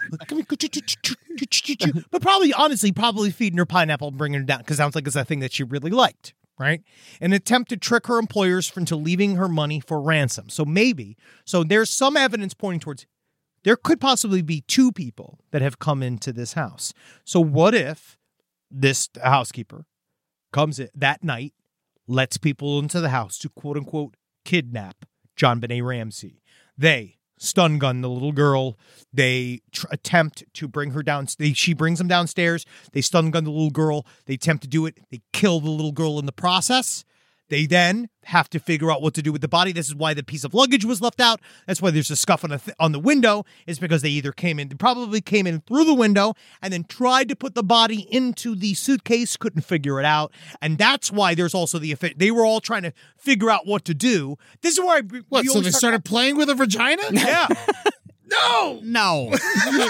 But probably feeding her pineapple and bringing her down, because sounds like it's a thing that she really liked, right? An attempt to trick her employers into leaving her money for ransom. So there's some evidence pointing towards there could possibly be two people that have come into this house. So what if this housekeeper comes in that night, lets people into the house to quote unquote kidnap John Bonet Ramsey? They stun gun the little girl. They attempt to bring her down. She brings them downstairs. They stun gun the little girl. They attempt to do it. They kill the little girl in the process. They then have to figure out what to do with the body. This is why the piece of luggage was left out. That's why there's a scuff on the window. Is because they probably came in through the window and then tried to put the body into the suitcase, couldn't figure it out. And that's why there's also they were all trying to figure out what to do. This is where so they started playing with a vagina? Yeah. No. No. Let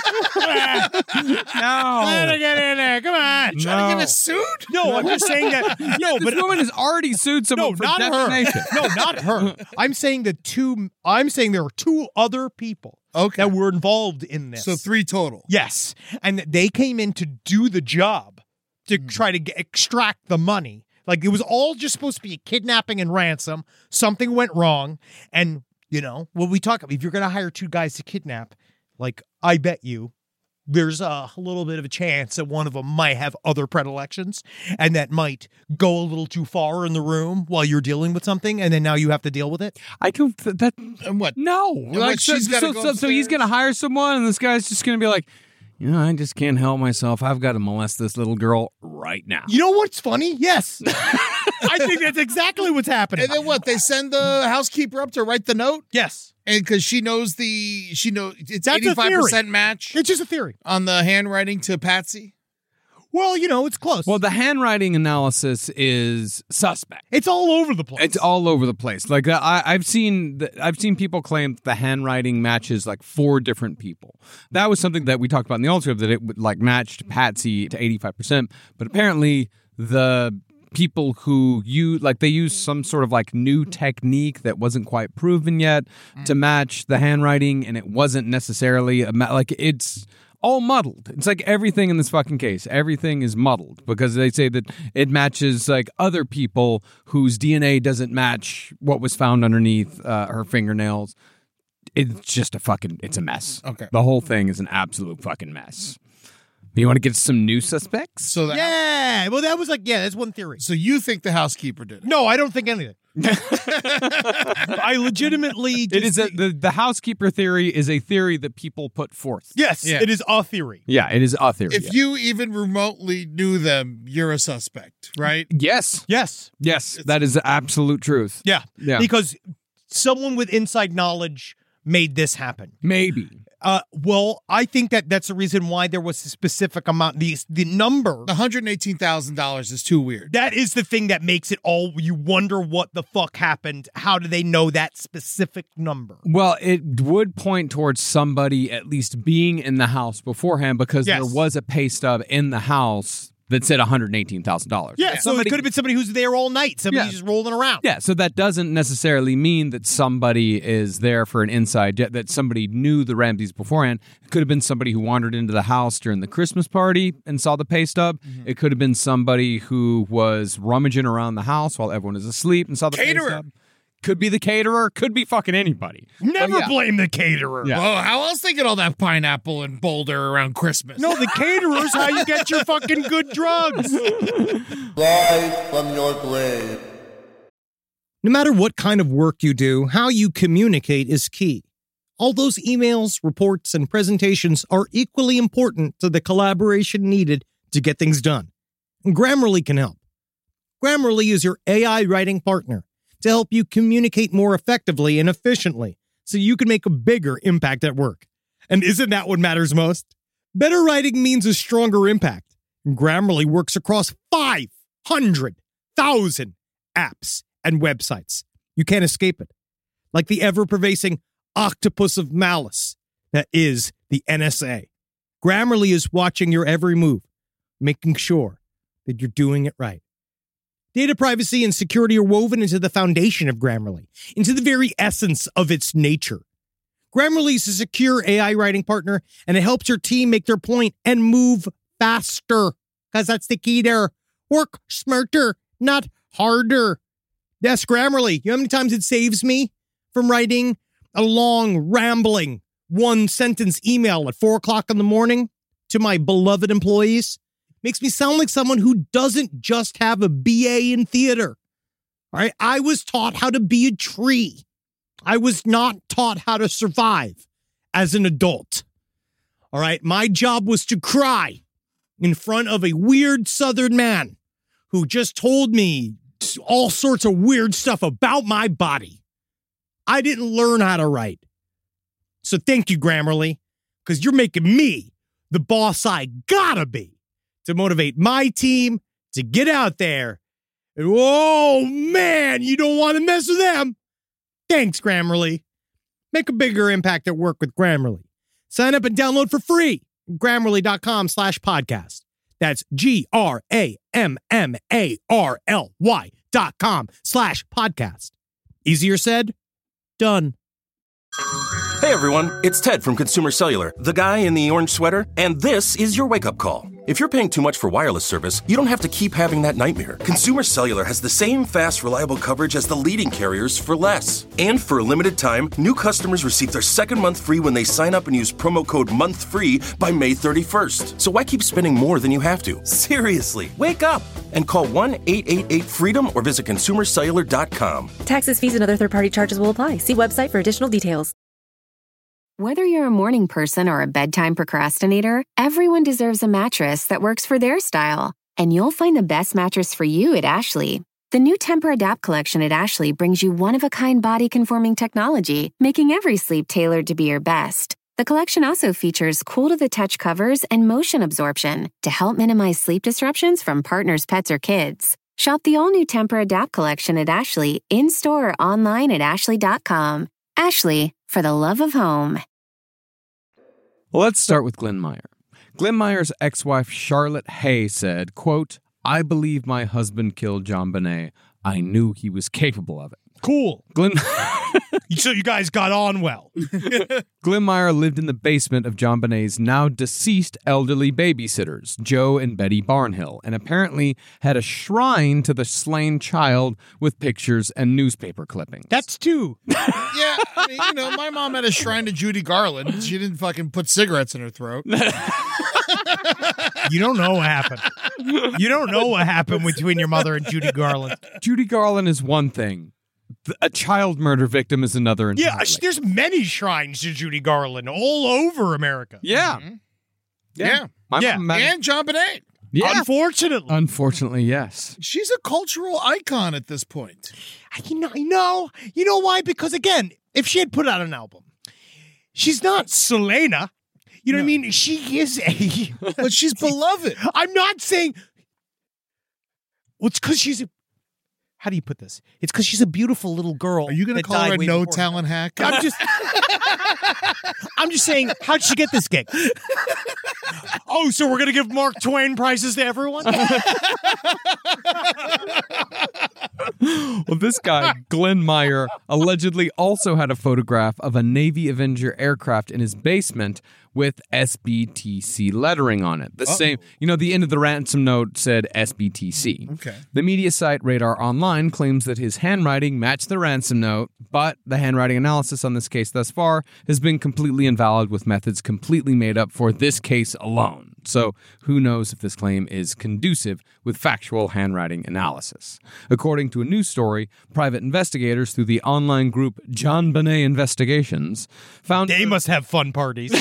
her get in there. Come on. Trying to get a suit? No, I'm just saying that. No, this woman has already sued someone for defamation. No, not her. I'm saying there are two other people that were involved in this. So 3 total. Yes. And they came in to do the job to try to extract the money. Like, it was all just supposed to be a kidnapping and ransom. Something went wrong. And when we talk, if you're going to hire 2 guys to kidnap, like, I bet you there's a little bit of a chance that one of them might have other predilections and that might go a little too far in the room while you're dealing with something, and then now you have to deal with it. I don't. And what? No. Like, so he's going to hire someone, and this guy's just going to be like, I just can't help myself. I've got to molest this little girl right now. You know what's funny? Yes. I think that's exactly what's happening. And then what? They send the housekeeper up to write the note? Yes. And because she knows it's that's 85% match. It's just a theory. On the handwriting to Patsy? Well, it's close. Well, the handwriting analysis is suspect. It's all over the place. It's all over the place. Like, I've seen people claim that the handwriting matches like 4 different people. That was something that we talked about in the Ultra, that it matched Patsy to 85%. But apparently the people who they use some sort of new technique that wasn't quite proven yet to match the handwriting, and it wasn't necessarily it's all muddled. It's like everything in this fucking case. Everything is muddled because they say that it matches other people whose DNA doesn't match what was found underneath her fingernails. It's just it's a mess. Okay. The whole thing is an absolute fucking mess. You want to get some new suspects? So well, that was that's one theory. So you think the housekeeper did it? No, I don't think anything. I legitimately... It is the housekeeper theory is a theory that people put forth. Yes, It is a theory. Yeah, it is a theory. If you even remotely knew them, you're a suspect, right? Yes. Yes. That is the absolute truth. Yeah. Because someone with inside knowledge made this happen. Maybe. Well, I think that's the reason why there was a specific amount. The number, the $118,000 is too weird. That is the thing that makes it all. You wonder what the fuck happened. How do they know that specific number? Well, it would point towards somebody at least being in the house beforehand, because there was a pay stub in the house that said $118,000. Yeah, so it could have been somebody who's there all night. Somebody just rolling around. Yeah, so that doesn't necessarily mean that somebody is there for an inside, that somebody knew the Ramseys beforehand. It could have been somebody who wandered into the house during the Christmas party and saw the pay stub. Mm-hmm. It could have been somebody who was rummaging around the house while everyone is asleep and saw the pay stub. Could be the caterer, could be fucking anybody. Never blame the caterer. Yeah. Well, how else they get all that pineapple and Boulder around Christmas? No, the caterer's how you get your fucking good drugs. Live from your grave. No matter what kind of work you do, how you communicate is key. All those emails, reports, and presentations are equally important to the collaboration needed to get things done. And Grammarly can help. Grammarly is your AI writing partner to help you communicate more effectively and efficiently so you can make a bigger impact at work. And isn't that what matters most? Better writing means a stronger impact. Grammarly works across 500,000 apps and websites. You can't escape it. Like the ever-pervasive octopus of malice that is the NSA. Grammarly is watching your every move, making sure that you're doing it right. Data privacy and security are woven into the foundation of Grammarly, into the very essence of its nature. Grammarly is a secure AI writing partner, and it helps your team make their point and move faster, because that's the key there. Work smarter, not harder. Yes, Grammarly. You know how many times it saves me from writing a long, rambling, one-sentence email at 4 o'clock in the morning to my beloved employees? Makes me sound like someone who doesn't just have a BA in theater. All right, I was taught how to be a tree. I was not taught how to survive as an adult. All right, my job was to cry in front of a weird Southern man who just told me all sorts of weird stuff about my body. I didn't learn how to write. So thank you, Grammarly, because you're making me the boss I gotta be to motivate my team to get out there. And, oh, man, you don't want to mess with them. Thanks, Grammarly. Make a bigger impact at work with Grammarly. Sign up and download for free. Grammarly.com/podcast. That's GRAMMARLY.com/podcast. Easier said, done. Hey everyone, it's Ted from Consumer Cellular, the guy in the orange sweater, and this is your wake-up call. If you're paying too much for wireless service, you don't have to keep having that nightmare. Consumer Cellular has the same fast, reliable coverage as the leading carriers for less. And for a limited time, new customers receive their second month free when they sign up and use promo code MONTHFREE by May 31st. So why keep spending more than you have to? Seriously, wake up and call 1-888-FREEDOM or visit consumercellular.com. Taxes, fees, and other third-party charges will apply. See website for additional details. Whether you're a morning person or a bedtime procrastinator, everyone deserves a mattress that works for their style. And you'll find the best mattress for you at Ashley. The new Tempur-Adapt collection at Ashley brings you one-of-a-kind body-conforming technology, making every sleep tailored to be your best. The collection also features cool-to-the-touch covers and motion absorption to help minimize sleep disruptions from partners, pets, or kids. Shop the all-new Tempur-Adapt collection at Ashley, in-store or online at ashley.com. Ashley, for the love of home. Well, let's start with Glenn Meyer. Glenn Meyer's ex-wife, Charlotte Hay, said, quote, "I believe my husband killed John Bonet. I knew he was capable of it." Cool. Glenn... So you guys got on well. Glenn Meyer lived in the basement of John Bonet's now deceased elderly babysitters, Joe and Betty Barnhill, and apparently had a shrine to the slain child with pictures and newspaper clippings. That's two. Yeah, I mean, my mom had a shrine to Judy Garland. She didn't fucking put cigarettes in her throat. You don't know what happened. You don't know what happened between your mother and Judy Garland. Judy Garland is one thing. A child murder victim is another entirely. Yeah, there's many shrines to Judy Garland all over America. Yeah. Mm-hmm. Yeah. And John Bonet. Yeah. Unfortunately, yes. She's a cultural icon at this point. You know why? Because again, if she had put out an album, she's not Selena. You know what I mean? She is but she's beloved. I'm not saying. Well, it's because she's a. How do you put this? It's because she's a beautiful little girl. Are you going to call her a no-talent hack? I'm just saying, how'd she get this gig? Oh, so we're going to give Mark Twain prizes to everyone? Well, this guy, Glenn Meyer, allegedly also had a photograph of a Navy Avenger aircraft in his basement with SBTC lettering on it. The same, the end of the ransom note said SBTC. Okay. The media site Radar Online claims that his handwriting matched the ransom note, but the handwriting analysis on this case thus far has been completely invalid with methods completely made up for this case alone. So who knows if this claim is conducive with factual handwriting analysis. According to a news story, private investigators through the online group JonBenet Investigations found... They must have fun parties.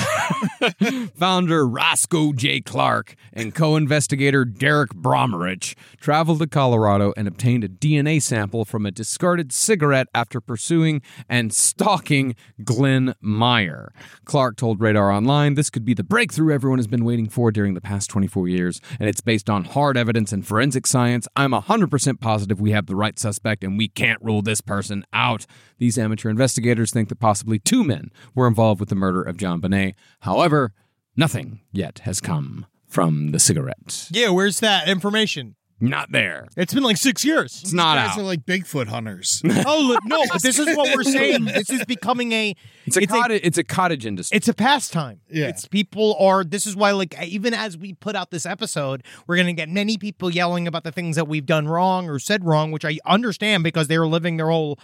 Founder Roscoe J. Clark and co-investigator Derek Bromerich traveled to Colorado and obtained a DNA sample from a discarded cigarette after pursuing and stalking Glenn Meyer. Clark told Radar Online, "This could be the breakthrough everyone has been waiting for during the past 24 years, and it's based on hard evidence and forensic science. I'm 100% positive we have the right suspect, and we can't rule this person out." These amateur investigators think that possibly 2 men were involved with the murder of JonBenet. However, nothing yet has come from the cigarette. Yeah, where's that information? Not there. It's been like 6 years. It's not These guys out. are like Bigfoot hunters. Oh, look, no, but this is what we're saying. This is becoming It's a cottage industry. It's a pastime. Yeah. This is why, like, even as we put out this episode, we're going to get many people yelling about the things that we've done wrong or said wrong, which I understand because they were living their whole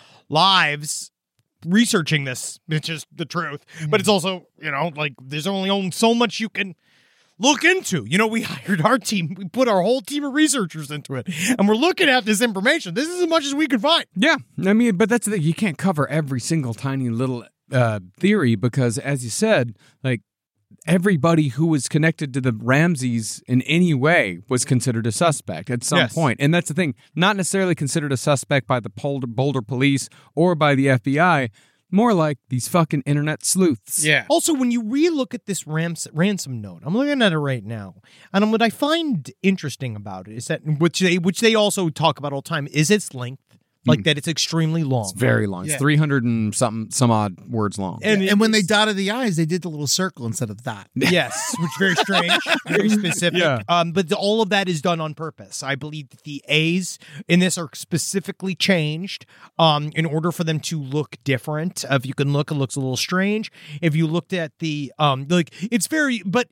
lives researching this, which is the truth. But it's also, like, there's only so much you can look into. We hired our team. We put our whole team of researchers into it, and we're looking at this information. This is as much as we could find. Yeah. I mean, but that's the thing. You can't cover every single tiny little theory because, as you said, like, everybody who was connected to the Ramseys in any way was considered a suspect at some point. And that's the thing. Not necessarily considered a suspect by the Boulder police or by the FBI. More like these fucking internet sleuths. Yeah. Also, when you relook at this ransom note, I'm looking at it right now, and what I find interesting about it is that, which they also talk about all the time, is its length. Like that, it's extremely long. It's very long. It's 300 and some odd words long. And when they dotted the I's, they did the little circle instead of that. Yes, which is very strange, very specific. Yeah. But all of that is done on purpose. I believe that the A's in this are specifically changed in order for them to look different. If you can look, it looks a little strange. If you looked at the it's very, but.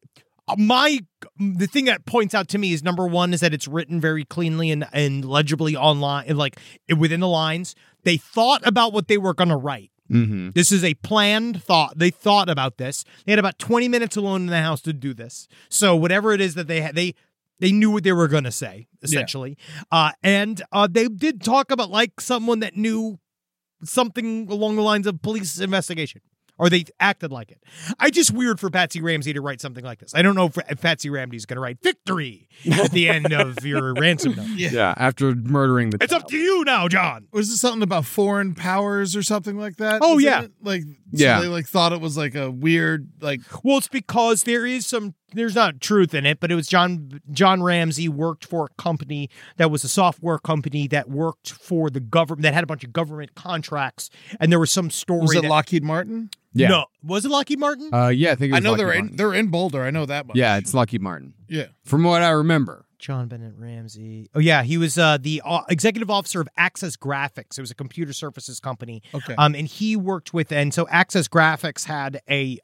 The thing that points out to me is, number one, is that it's written very cleanly and legibly online, and like within the lines. They thought about what they were going to write. Mm-hmm. This is a planned thought. They thought about this. They had about 20 minutes alone in the house to do this. So whatever it is that they had, they knew what they were going to say, essentially. Yeah. And they did talk about, like, someone that knew something along the lines of police investigation. Or they acted like it. I just weird for Patsy Ramsey to write something like this. I don't know if Patsy Ramsey's going to write victory at the end of your ransom note. Yeah, after murdering the It's up to you now, John. Was this something about foreign powers or something like that? Oh, Was yeah. it? Like, Yeah. So they thought it was like a weird, like. Well, it's because there's not truth in it, but it was John Ramsey worked for a company that was a software company that worked for the government, that had a bunch of government contracts, and there was some story. Was it Lockheed Martin? Yeah. No, was it Lockheed Martin? Yeah, I think it was I know Lockheed they're Martin. in Boulder. I know that much. Yeah, it's Lockheed Martin. Yeah. From what I remember. John Bennett Ramsey. Oh, yeah. He was the executive officer of Access Graphics. It was a computer services company. Okay. And he worked with, and so Access Graphics had a,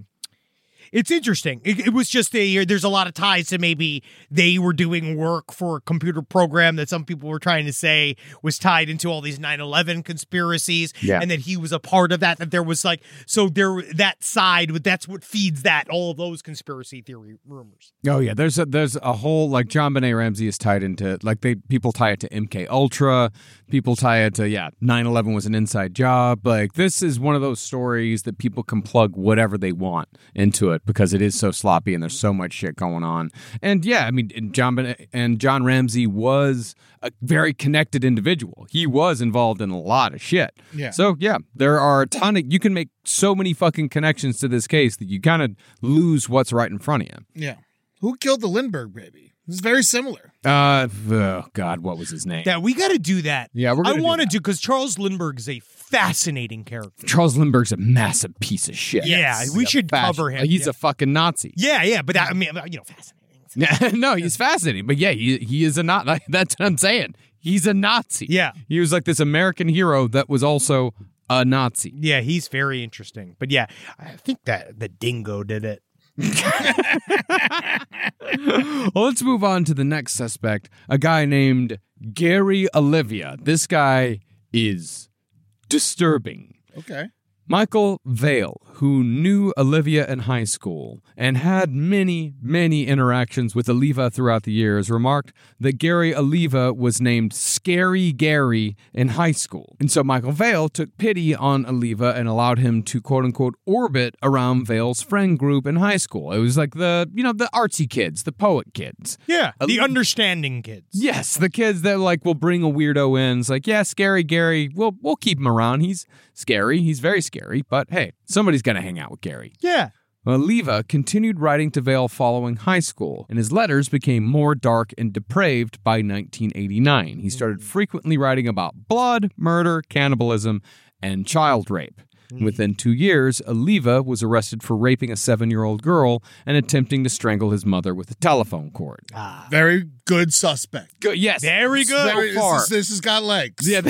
it's interesting. It was just there's a lot of ties to maybe they were doing work for a computer program that some people were trying to say was tied into all these 9/11 conspiracies. Yeah. And that he was a part of that there was that side, that's what feeds all of those conspiracy theory rumors. Oh yeah, there's a whole, like, JonBenet Ramsey is tied into, like, people tie it to MK Ultra, people tie it to 9/11 was an inside job. Like, this is one of those stories that people can plug whatever they want into it because it is so sloppy and there's so much shit going on. And yeah, I mean, John Ramsey was a very connected individual. He was involved in a lot of shit. Yeah. So yeah, there are a ton of, you can make so many fucking connections to this case that you kind of lose what's right in front of you. Yeah. Who killed the Lindbergh baby? It's very similar. Oh God, what was his name? Yeah, we got to do that. Yeah, we're gonna I want to do because Charles Lindbergh is a fascinating character. Charles Lindbergh's a massive piece of shit. Yeah, we should cover him. He's a fucking Nazi. Yeah, but that, I mean, fascinating. Yeah, no, he's fascinating. But yeah, he is a Nazi. That's what I'm saying. He's a Nazi. Yeah. He was like this American hero that was also a Nazi. Yeah, he's very interesting. But yeah, I think that the dingo did it. Well, let's move on to the next suspect, a guy named Gary Olivia. This guy is disturbing. Okay. Michael Vale, who knew Olivia in high school and had many, many interactions with Oliva throughout the years, remarked that Gary Oliva was named Scary Gary in high school. And so Michael Vale took pity on Oliva and allowed him to quote-unquote orbit around Vale's friend group in high school. It was like the artsy kids, the poet kids. Yeah, the understanding kids. Yes, the kids that will bring a weirdo in. It's like, yeah, Scary Gary, we'll keep him around. He's scary. He's very scary, but hey, somebody's going to hang out with Gary. Yeah. Oliva continued writing to Vale following high school, and his letters became more dark and depraved by 1989. He started frequently writing about blood, murder, cannibalism, and child rape. Within 2 years, Oliva was arrested for raping a 7-year-old girl and attempting to strangle his mother with a telephone cord. Very good suspect. Good, yes. Very good. This has got legs. Yeah.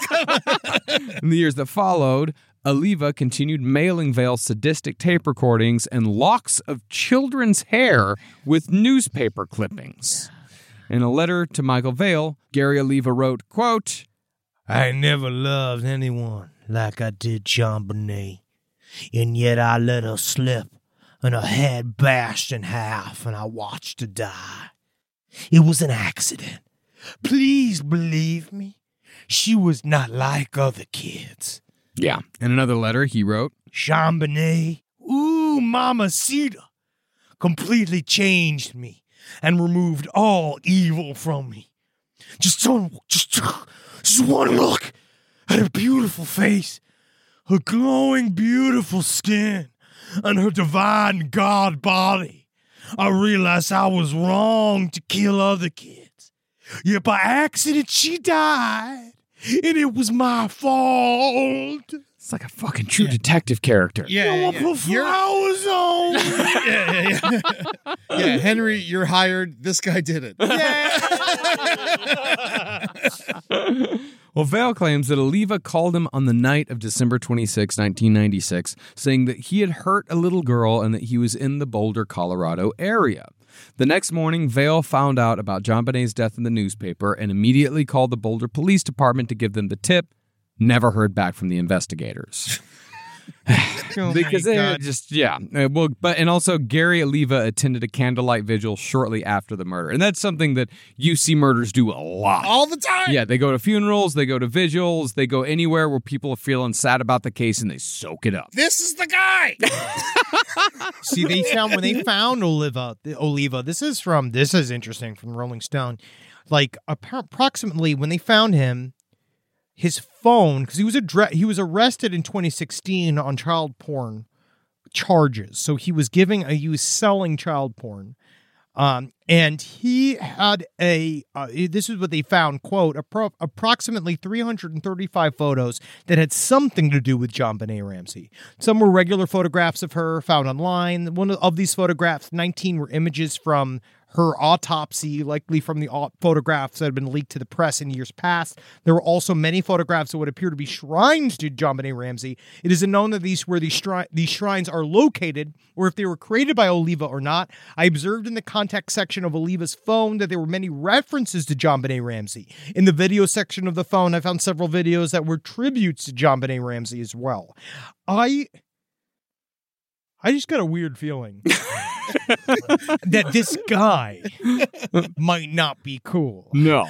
In the years that followed, Oliva continued mailing Vale sadistic tape recordings and locks of children's hair with newspaper clippings. In a letter to Michael Vale, Gary Oliva wrote, quote, I never loved anyone like I did JonBenét, and yet I let her slip, and her head bashed in half, and I watched her die. It was an accident. Please believe me, she was not like other kids. Yeah. In another letter, he wrote, JonBenét, ooh, mamacita, completely changed me and removed all evil from me. Just one look at her beautiful face, her glowing, beautiful skin, and her divine God body. I realized I was wrong to kill other kids. Yet by accident, she died, and it was my fault. It's like a fucking true detective character. Yeah. Put flowers on. Yeah, Henry, you're hired. This guy did it. Well, Vale claims that Oliva called him on the night of December 26, 1996, saying that he had hurt a little girl and that he was in the Boulder, Colorado area. The next morning, Vale found out about JonBenét's death in the newspaper and immediately called the Boulder Police Department to give them the tip. Never heard back from the investigators. Because they just, and also Gary Oliva attended a candlelight vigil shortly after the murder. And that's something that UC murders do a lot. All the time. Yeah, they go to funerals, they go to vigils, they go anywhere where people are feeling sad about the case and they soak it up. This is the guy. See, when they found Oliva, this is interesting from Rolling Stone. Like approximately when they found him, his phone, because he was arrested in 2016 on child porn charges. So he was selling child porn. And he had this is what they found, quote, approximately 335 photos that had something to do with JonBenét Ramsey. Some were regular photographs of her found online. One of these photographs, 19 were images from her autopsy, likely from the photographs that had been leaked to the press in years past. There were also many photographs that would appear to be shrines to JonBenét Ramsey. It isn't known that these shrines are located, or if they were created by Oliva or not. I observed in the contact section of Oliva's phone that there were many references to JonBenét Ramsey. In the video section of the phone, I found several videos that were tributes to JonBenét Ramsey as well. I just got a weird feeling that this guy might not be cool. No.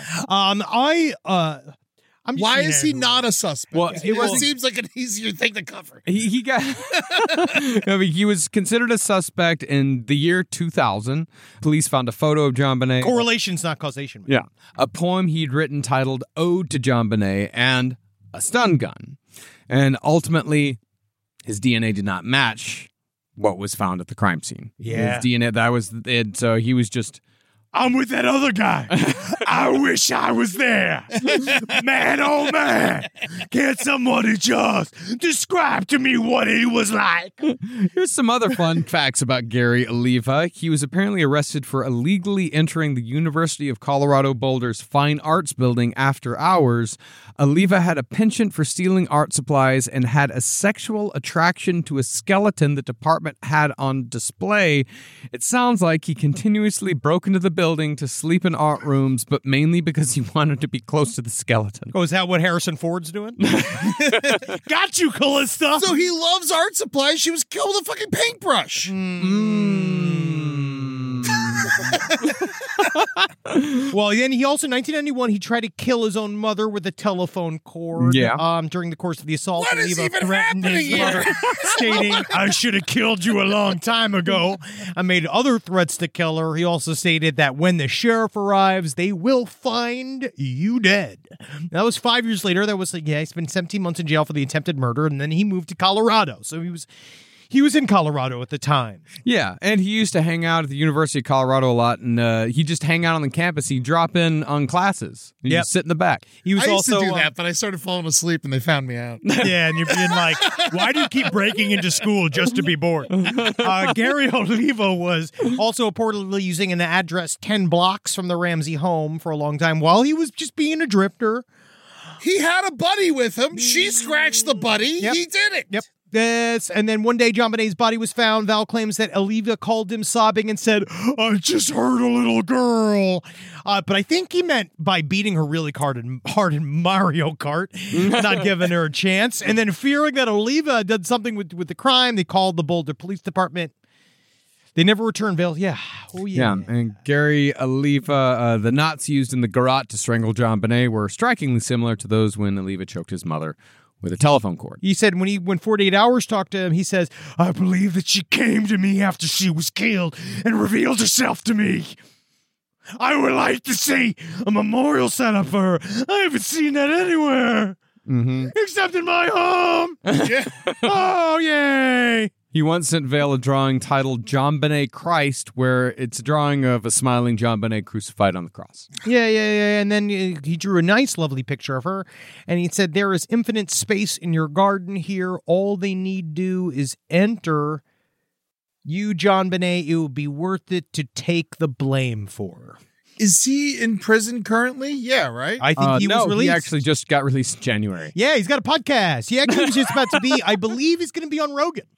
Why is he not a suspect? Well, it seems like an easier thing to cover. He got. He was considered a suspect in the year 2000. Police found a photo of JonBenét. Correlation's not causation. Yeah, a poem he'd written titled "Ode to JonBenét" and a stun gun, and ultimately, his DNA did not match what was found at the crime scene. Yeah, his DNA, that was it. So he was just I'm with that other guy. I wish I was there. Man, oh man. Can somebody just describe to me what he was like? Here's some other fun facts about Gary Oliva. He was apparently arrested for illegally entering the University of Colorado Boulder's Fine Arts building after hours. Oliva had a penchant for stealing art supplies and had a sexual attraction to a skeleton the department had on display. It sounds like he continuously broke into the building to sleep in art rooms, but mainly because he wanted to be close to the skeleton. Oh, is that what Harrison Ford's doing? Got you, Callista. So he loves art supplies. She was killed with a fucking paintbrush. Well, then he also, in 1991, he tried to kill his own mother with a telephone cord. Yeah. During the course of the assault. What is Oliva even threatened happening his mother, stating, I should have killed you a long time ago. I made other threats to kill her. He also stated that when the sheriff arrives, they will find you dead. That was 5 years later. That was, he spent 17 months in jail for the attempted murder, and then he moved to Colorado. So he was in Colorado at the time. Yeah, and he used to hang out at the University of Colorado a lot, and he'd just hang out on the campus. He'd drop in on classes. He'd just sit in the back. He was I used also to do that, but I started falling asleep and they found me out. Yeah, and you're being like, why do you keep breaking into school just to be bored? Gary Oliva was also reportedly using an address 10 blocks from the Ramsey home for a long time while he was just being a drifter. He had a buddy with him. She scratched the buddy. Yep. He did it. Yep. And then one day JonBenét's body was found. Val claims that Oliva called him sobbing and said, I just heard a little girl. But I think he meant by beating her really hard in Mario Kart, not giving her a chance. And then fearing that Oliva did something with the crime, they called the Boulder Police Department. They never returned Val. Yeah. Oh, yeah. Yeah, and Gary Oliva, the knots used in the garrote to strangle JonBenet were strikingly similar to those when Oliva choked his mother with a telephone cord. He said when 48 Hours talked to him, he says, I believe that she came to me after she was killed and revealed herself to me. I would like to see a memorial set up for her. I haven't seen that anywhere. Except in my home. Oh, yay. He once sent Vale a drawing titled JonBenet Christ, where it's a drawing of a smiling JonBenet crucified on the cross. Yeah. And then he drew a nice, lovely picture of her. And he said, there is infinite space in your garden here. All they need do is enter. You, JonBenet, it would be worth it to take the blame for her. Is he in prison currently? Yeah, right? I think he was released. He actually just got released in January. Yeah, he's got a podcast. He actually was just about to be, I believe he's going to be on Rogan.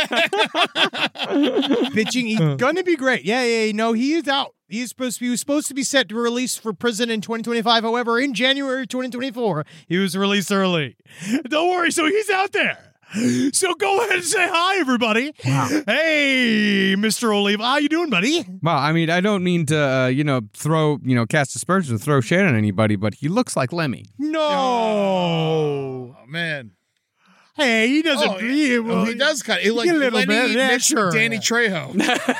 Bitching, he's going to be great. Yeah, no, he is out. He was supposed to be set to release for prison in 2025. However, in January 2024, he was released early. Don't worry, so he's out there. So go ahead and say hi, everybody. Wow. Hey, Mr. Oliva. How you doing, buddy? Well, I mean, I don't mean to, cast aspersions and throw shade on anybody, but he looks like Lemmy. No. Oh, man. Hey, he doesn't. He does kind of. Like a little Lenny, bit. Yeah, Mitch, sure. Danny Trejo.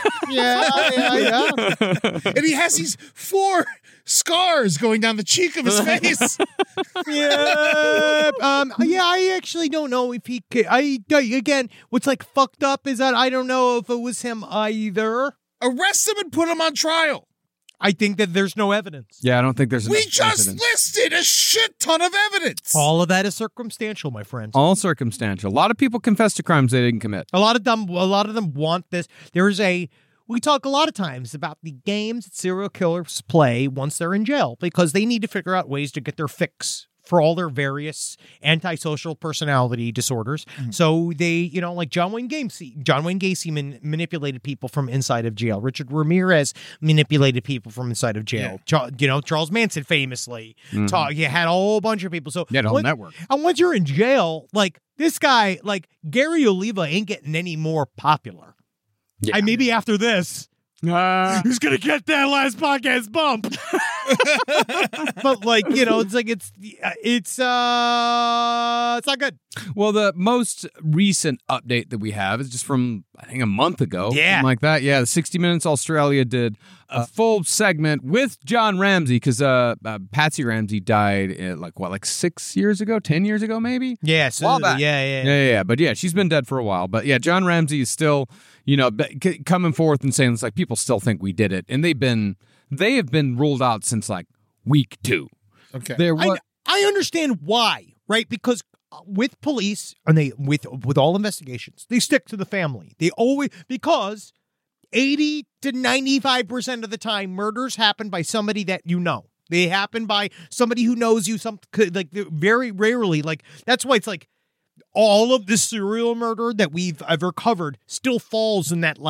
Yeah. And he has these 4 scars going down the cheek of his face. Yeah. I actually don't know if he could. Again, what's like fucked up is that I don't know if it was him either. Arrest him and put him on trial. I think that there's no evidence. Yeah, I don't think there's enough We just evidence. listed a shit ton of evidence. All of that is circumstantial, my friend. All circumstantial. A lot of people confess to crimes they didn't commit. A lot of them want this. We talk a lot of times about the games that serial killers play once they're in jail because they need to figure out ways to get their fix for all their various antisocial personality disorders. Mm-hmm. So they, like John Wayne Gacy manipulated people from inside of jail. Richard Ramirez manipulated people from inside of jail. Yeah. Charles Manson famously had a whole bunch of people. So the whole network. And once you're in jail, like this guy, like Gary Oliva ain't getting any more popular. Yeah. Maybe after this, he's gonna get that last podcast bump. But it's not good. Well, the most recent update that we have is just from I think a month ago. Yeah. Something like that. Yeah, the 60 Minutes Australia did a full segment with John Ramsey because Patsy Ramsey died like 6 years ago, 10 years ago, maybe? Yeah, While back. yeah. But yeah, she's been dead for a while. But yeah, John Ramsey is still, coming forth and saying it's like people still think we did it. And they have been ruled out since like week 2. Okay. I understand why, right? Because with police and with all investigations, they stick to the family. They always, because 80 to 95% of the time, murders happen by somebody that you know. They happen by somebody who knows you. Very rarely, that's why it's like all of the serial murder that we've ever covered still falls in that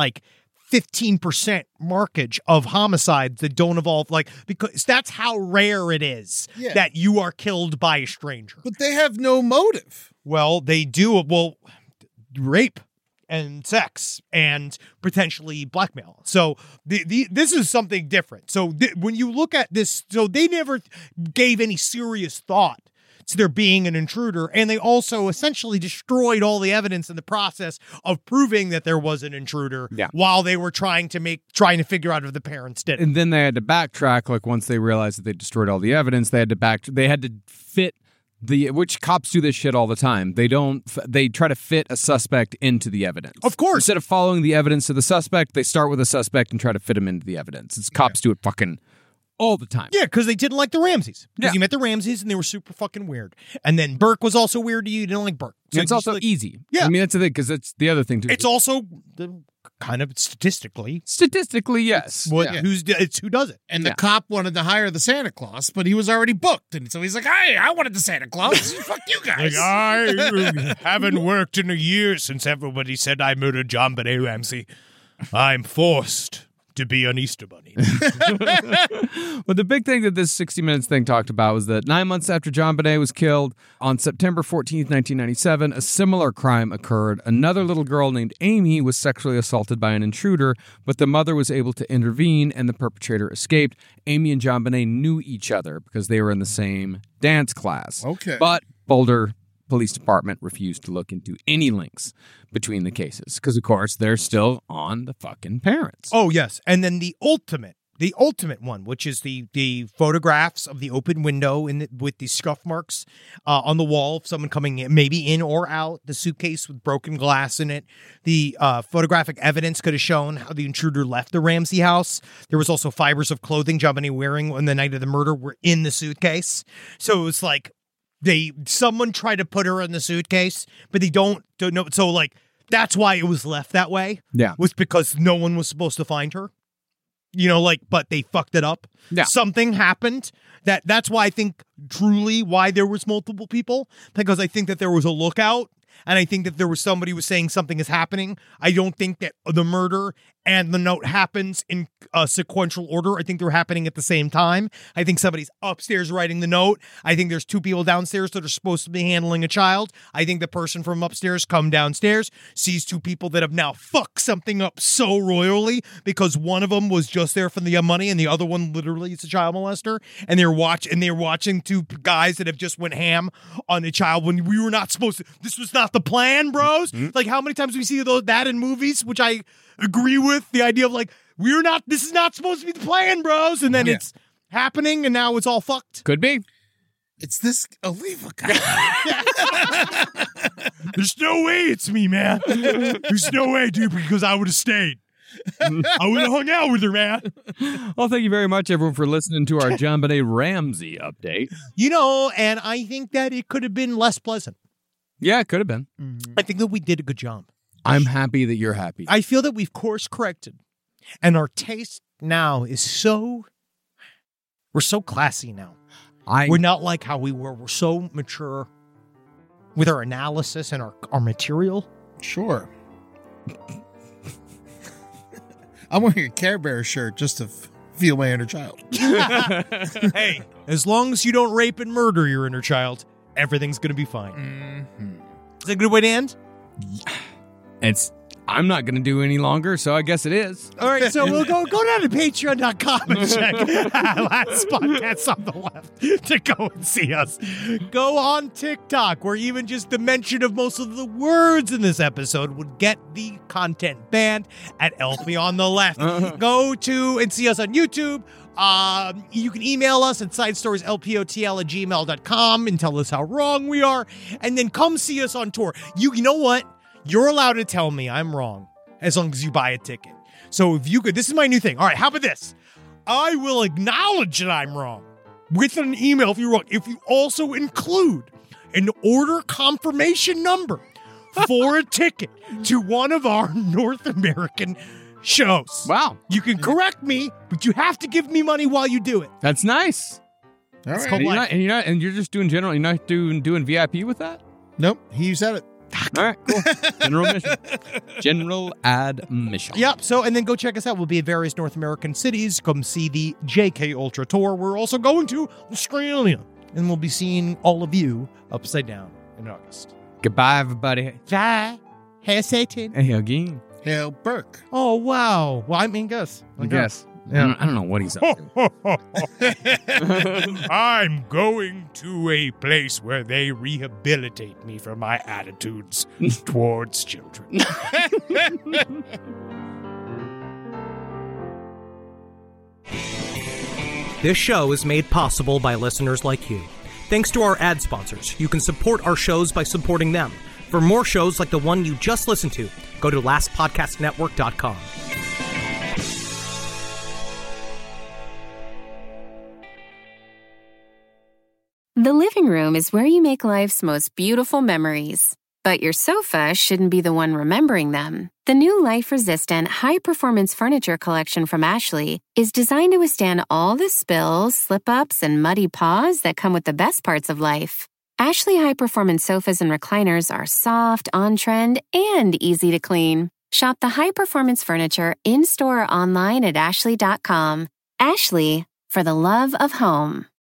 15% markage of homicides that don't involve, because that's how rare it is that you are killed by a stranger. But they have no motive. Well, they do. Well, rape and sex and potentially blackmail. So this is something different. So when you look at this, so they never gave any serious thought to there being an intruder, and they also essentially destroyed all the evidence in the process of proving that there was an intruder while they were trying to figure out if the parents did it. And then they had to backtrack. Once they realized that they destroyed all the evidence, they had to fit which cops do this shit all the time. They try to fit a suspect into the evidence. Of course. Instead of following the evidence to the suspect, they start with a suspect and try to fit him into the evidence. Cops do it fucking all the time. Yeah, because they didn't like the Ramseys. Because you met the Ramseys and they were super fucking weird. And then Burke was also weird to you. You didn't like Burke. So it's also easy. Yeah. I mean, that's the thing, because that's the other thing, too. It's also kind of statistically, yes. It's who does it. And the cop wanted to hire the Santa Claus, but he was already booked. And so he's like, hey, I wanted the Santa Claus. Fuck you guys. I haven't worked in a year since everybody said I murdered John Benet Ramsey. I'm forced to be an Easter Bunny. But the big thing that this 60 Minutes thing talked about was that 9 months after John Benet was killed, on September 14th, 1997, a similar crime occurred. Another little girl named Amy was sexually assaulted by an intruder, but the mother was able to intervene and the perpetrator escaped. Amy and John Benet knew each other because they were in the same dance class. Okay. But Boulder Police Department refused to look into any links between the cases because, of course, they're still on the fucking parents. Oh, yes. And then the ultimate one, which is the photographs of the open window with the scuff marks on the wall of someone coming in, maybe in or out, the suitcase with broken glass in it. The photographic evidence could have shown how the intruder left the Ramsey house. There was also fibers of clothing John Benet wearing on the night of the murder were in the suitcase. So it was like someone tried to put her in the suitcase, but they don't know. So that's why it was left that way. Yeah. Was because no one was supposed to find her. But they fucked it up. Yeah. Something happened. That's why I think truly why there was multiple people, because I think that there was a lookout. And I think that there was somebody who was saying something is happening. I don't think that the murder and the note happens in a sequential order. I think they're happening at the same time. I think somebody's upstairs writing the note. I think there's two people downstairs that are supposed to be handling a child. I think the person from upstairs come downstairs, sees two people that have now fucked something up so royally because one of them was just there for the money and the other one literally is a child molester. And they're watching two guys that have just went ham on a child when we were not supposed to. This was not the plan, bros. Like, how many times do we see that in movies, which I agree with, the idea of this is not supposed to be the plan, bros. And then it's happening and now it's all fucked. Could be. It's this Oliva guy. There's no way it's me, man. There's no way, dude, because I would have stayed. I would have hung out with her, man. Well, thank you very much, everyone, for listening to our John Benet Ramsey update. And I think that it could have been less pleasant. Yeah, it could have been. I think that we did a good job. I'm happy that you're happy. I feel that we've course corrected. And our taste now is we're so classy now. We're not like how we were. We're so mature with our analysis and our material. Sure. I'm wearing a Care Bear shirt just to feel my inner child. Hey, as long as you don't rape and murder your inner child, everything's going to be fine. Mm-hmm. Is that a good way to end? It's I'm not going to do any longer, so I guess it is. All right, so we'll go down to patreon.com and check Last Podcast on the Left to go and see us. Go on TikTok, where even just the mention of most of the words in this episode would get the content banned at LP on the Left. Go to and see us on YouTube. You can email us at sidestorieslpotl@gmail.com and tell us how wrong we are. And then come see us on tour. You know what? You're allowed to tell me I'm wrong as long as you buy a ticket. So if you could, this is my new thing. All right, how about this? I will acknowledge that I'm wrong with an email if you're wrong. If you also include an order confirmation number for a ticket to one of our North American shows. Wow. You can correct me, but you have to give me money while you do it. That's nice. All right. And you're just doing general. You're not doing VIP with that? Nope. He said it. All right, cool. General admission. General admission. Yep. So, and then go check us out. We'll be at various North American cities. Come see the JK Ultra Tour. We're also going to Australia. And we'll be seeing all of you upside down in August. Goodbye, everybody. Bye. Hail Satan. Hey, again. Hail Burke. Oh, wow. Well, I mean, Gus. I guess. Yeah. I don't know what he's up to. I'm going to a place where they rehabilitate me for my attitudes towards children. This show is made possible by listeners like you. Thanks to our ad sponsors, you can support our shows by supporting them. For more shows like the one you just listened to, go to lastpodcastnetwork.com. The living room is where you make life's most beautiful memories. But your sofa shouldn't be the one remembering them. The new life-resistant, high-performance furniture collection from Ashley is designed to withstand all the spills, slip-ups, and muddy paws that come with the best parts of life. Ashley high-performance sofas and recliners are soft, on-trend, and easy to clean. Shop the high-performance furniture in-store or online at ashley.com. Ashley, for the love of home.